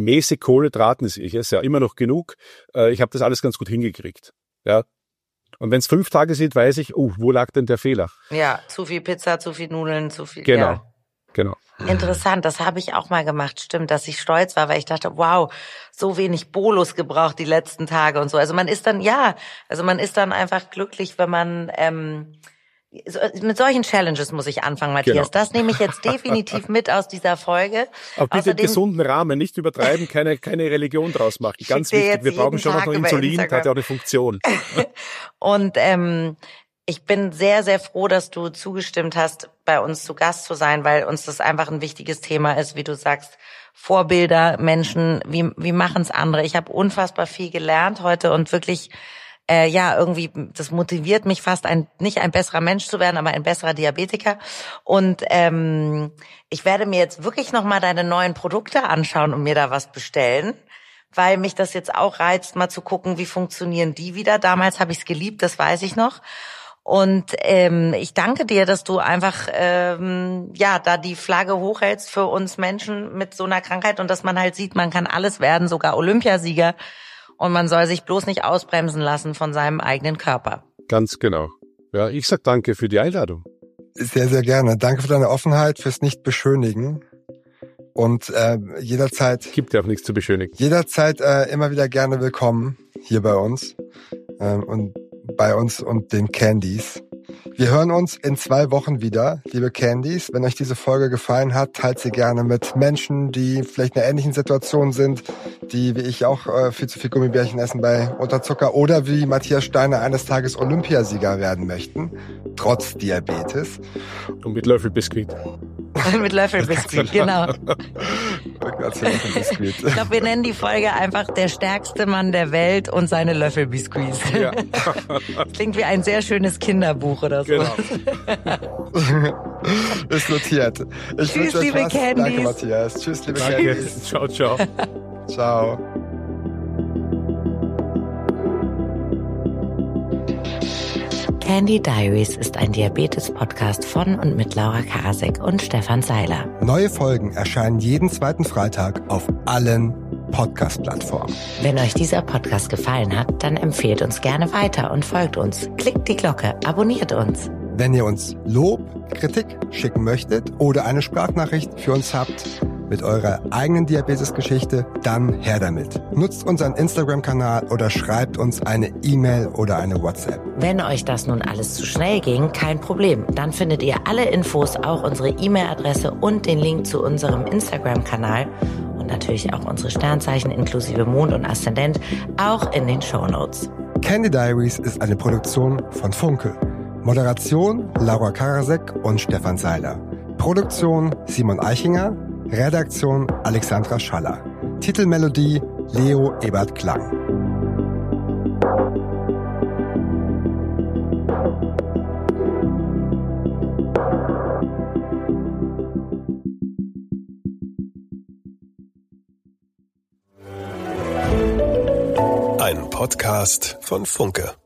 mäßig Kohlenhydraten, ist ich esse ja immer noch genug. Äh, ich habe das alles ganz gut hingekriegt. Ja. Und wenn es fünf Tage sind, weiß ich, oh, wo lag denn der Fehler? Ja, zu viel Pizza, zu viel Nudeln, zu viel. Genau, ja. genau. Interessant, das habe ich auch mal gemacht, stimmt, dass ich stolz war, weil ich dachte, wow, so wenig Bolus gebraucht die letzten Tage und so. Also man ist dann, ja, also man ist dann einfach glücklich, wenn man, ähm, so, mit solchen Challenges muss ich anfangen, Matthias. Genau. Das nehme ich jetzt definitiv mit aus dieser Folge. Auf bitte gesunden Rahmen, nicht übertreiben, keine, keine Religion draus machen. Ganz wichtig, wir brauchen schon noch Insulin, das hat ja auch eine Funktion. Und, ähm, ich bin sehr, sehr froh, dass du zugestimmt hast, bei uns zu Gast zu sein, weil uns das einfach ein wichtiges Thema ist, wie du sagst, Vorbilder, Menschen, wie, wie machen es andere? Ich habe unfassbar viel gelernt heute und wirklich, äh, ja, irgendwie, das motiviert mich fast, ein nicht ein besserer Mensch zu werden, aber ein besserer Diabetiker. Und ähm, ich werde mir jetzt wirklich nochmal deine neuen Produkte anschauen und mir da was bestellen, weil mich das jetzt auch reizt, mal zu gucken, wie funktionieren die wieder. Damals habe ich es geliebt, das weiß ich noch. Und ähm, ich danke dir, dass du einfach ähm, ja da die Flagge hochhältst für uns Menschen mit so einer Krankheit und dass man halt sieht, man kann alles werden, sogar Olympiasieger, und man soll sich bloß nicht ausbremsen lassen von seinem eigenen Körper. Ganz genau. Ja, ich sag danke für die Einladung. Sehr, sehr gerne. Danke für deine Offenheit, fürs Nicht-Beschönigen. Und äh, jederzeit... Gibt ja auch nichts zu beschönigen. Jederzeit äh, immer wieder gerne willkommen hier bei uns. Ähm, und bei uns und den Candies. Wir hören uns in zwei Wochen wieder, liebe Candies. Wenn euch diese Folge gefallen hat, teilt sie gerne mit Menschen, die vielleicht in einer ähnlichen Situation sind, die wie ich auch äh, viel zu viel Gummibärchen essen bei Unterzucker oder wie Matthias Steiner eines Tages Olympiasieger werden möchten, trotz Diabetes. Und mit Löffelbiskuit. Mit Löffelbiskuit, genau. Ich glaube, wir nennen die Folge einfach der stärkste Mann der Welt und seine Löffelbiskuits. Ja. Klingt wie ein sehr schönes Kinderbuch oder so. Genau. Ist notiert. Ich Tschüss, liebe was. Candies. Danke, Matthias. Tschüss, liebe Danke. Candies. Ciao, ciao. Ciao. Candy Diaries ist ein Diabetes-Podcast von und mit Laura Karasek und Stefan Seiler. Neue Folgen erscheinen jeden zweiten Freitag auf allen Podcast-Plattformen. Wenn euch dieser Podcast gefallen hat, dann empfehlt uns gerne weiter und folgt uns. Klickt die Glocke, abonniert uns. Wenn ihr uns Lob, Kritik schicken möchtet oder eine Sprachnachricht für uns habt mit eurer eigenen Diabetes-Geschichte, dann her damit. Nutzt unseren Instagram-Kanal oder schreibt uns eine E-Mail oder eine WhatsApp. Wenn euch das nun alles zu schnell ging, kein Problem. Dann findet ihr alle Infos, auch unsere E-Mail-Adresse und den Link zu unserem Instagram-Kanal und natürlich auch unsere Sternzeichen inklusive Mond und Aszendent auch in den Shownotes. Candy Diaries ist eine Produktion von Funke. Moderation Laura Karasek und Stefan Seiler. Produktion Simon Eichinger. Redaktion Alexandra Schaller. Titelmelodie Leo Ebert Klang. Ein Podcast von Funke.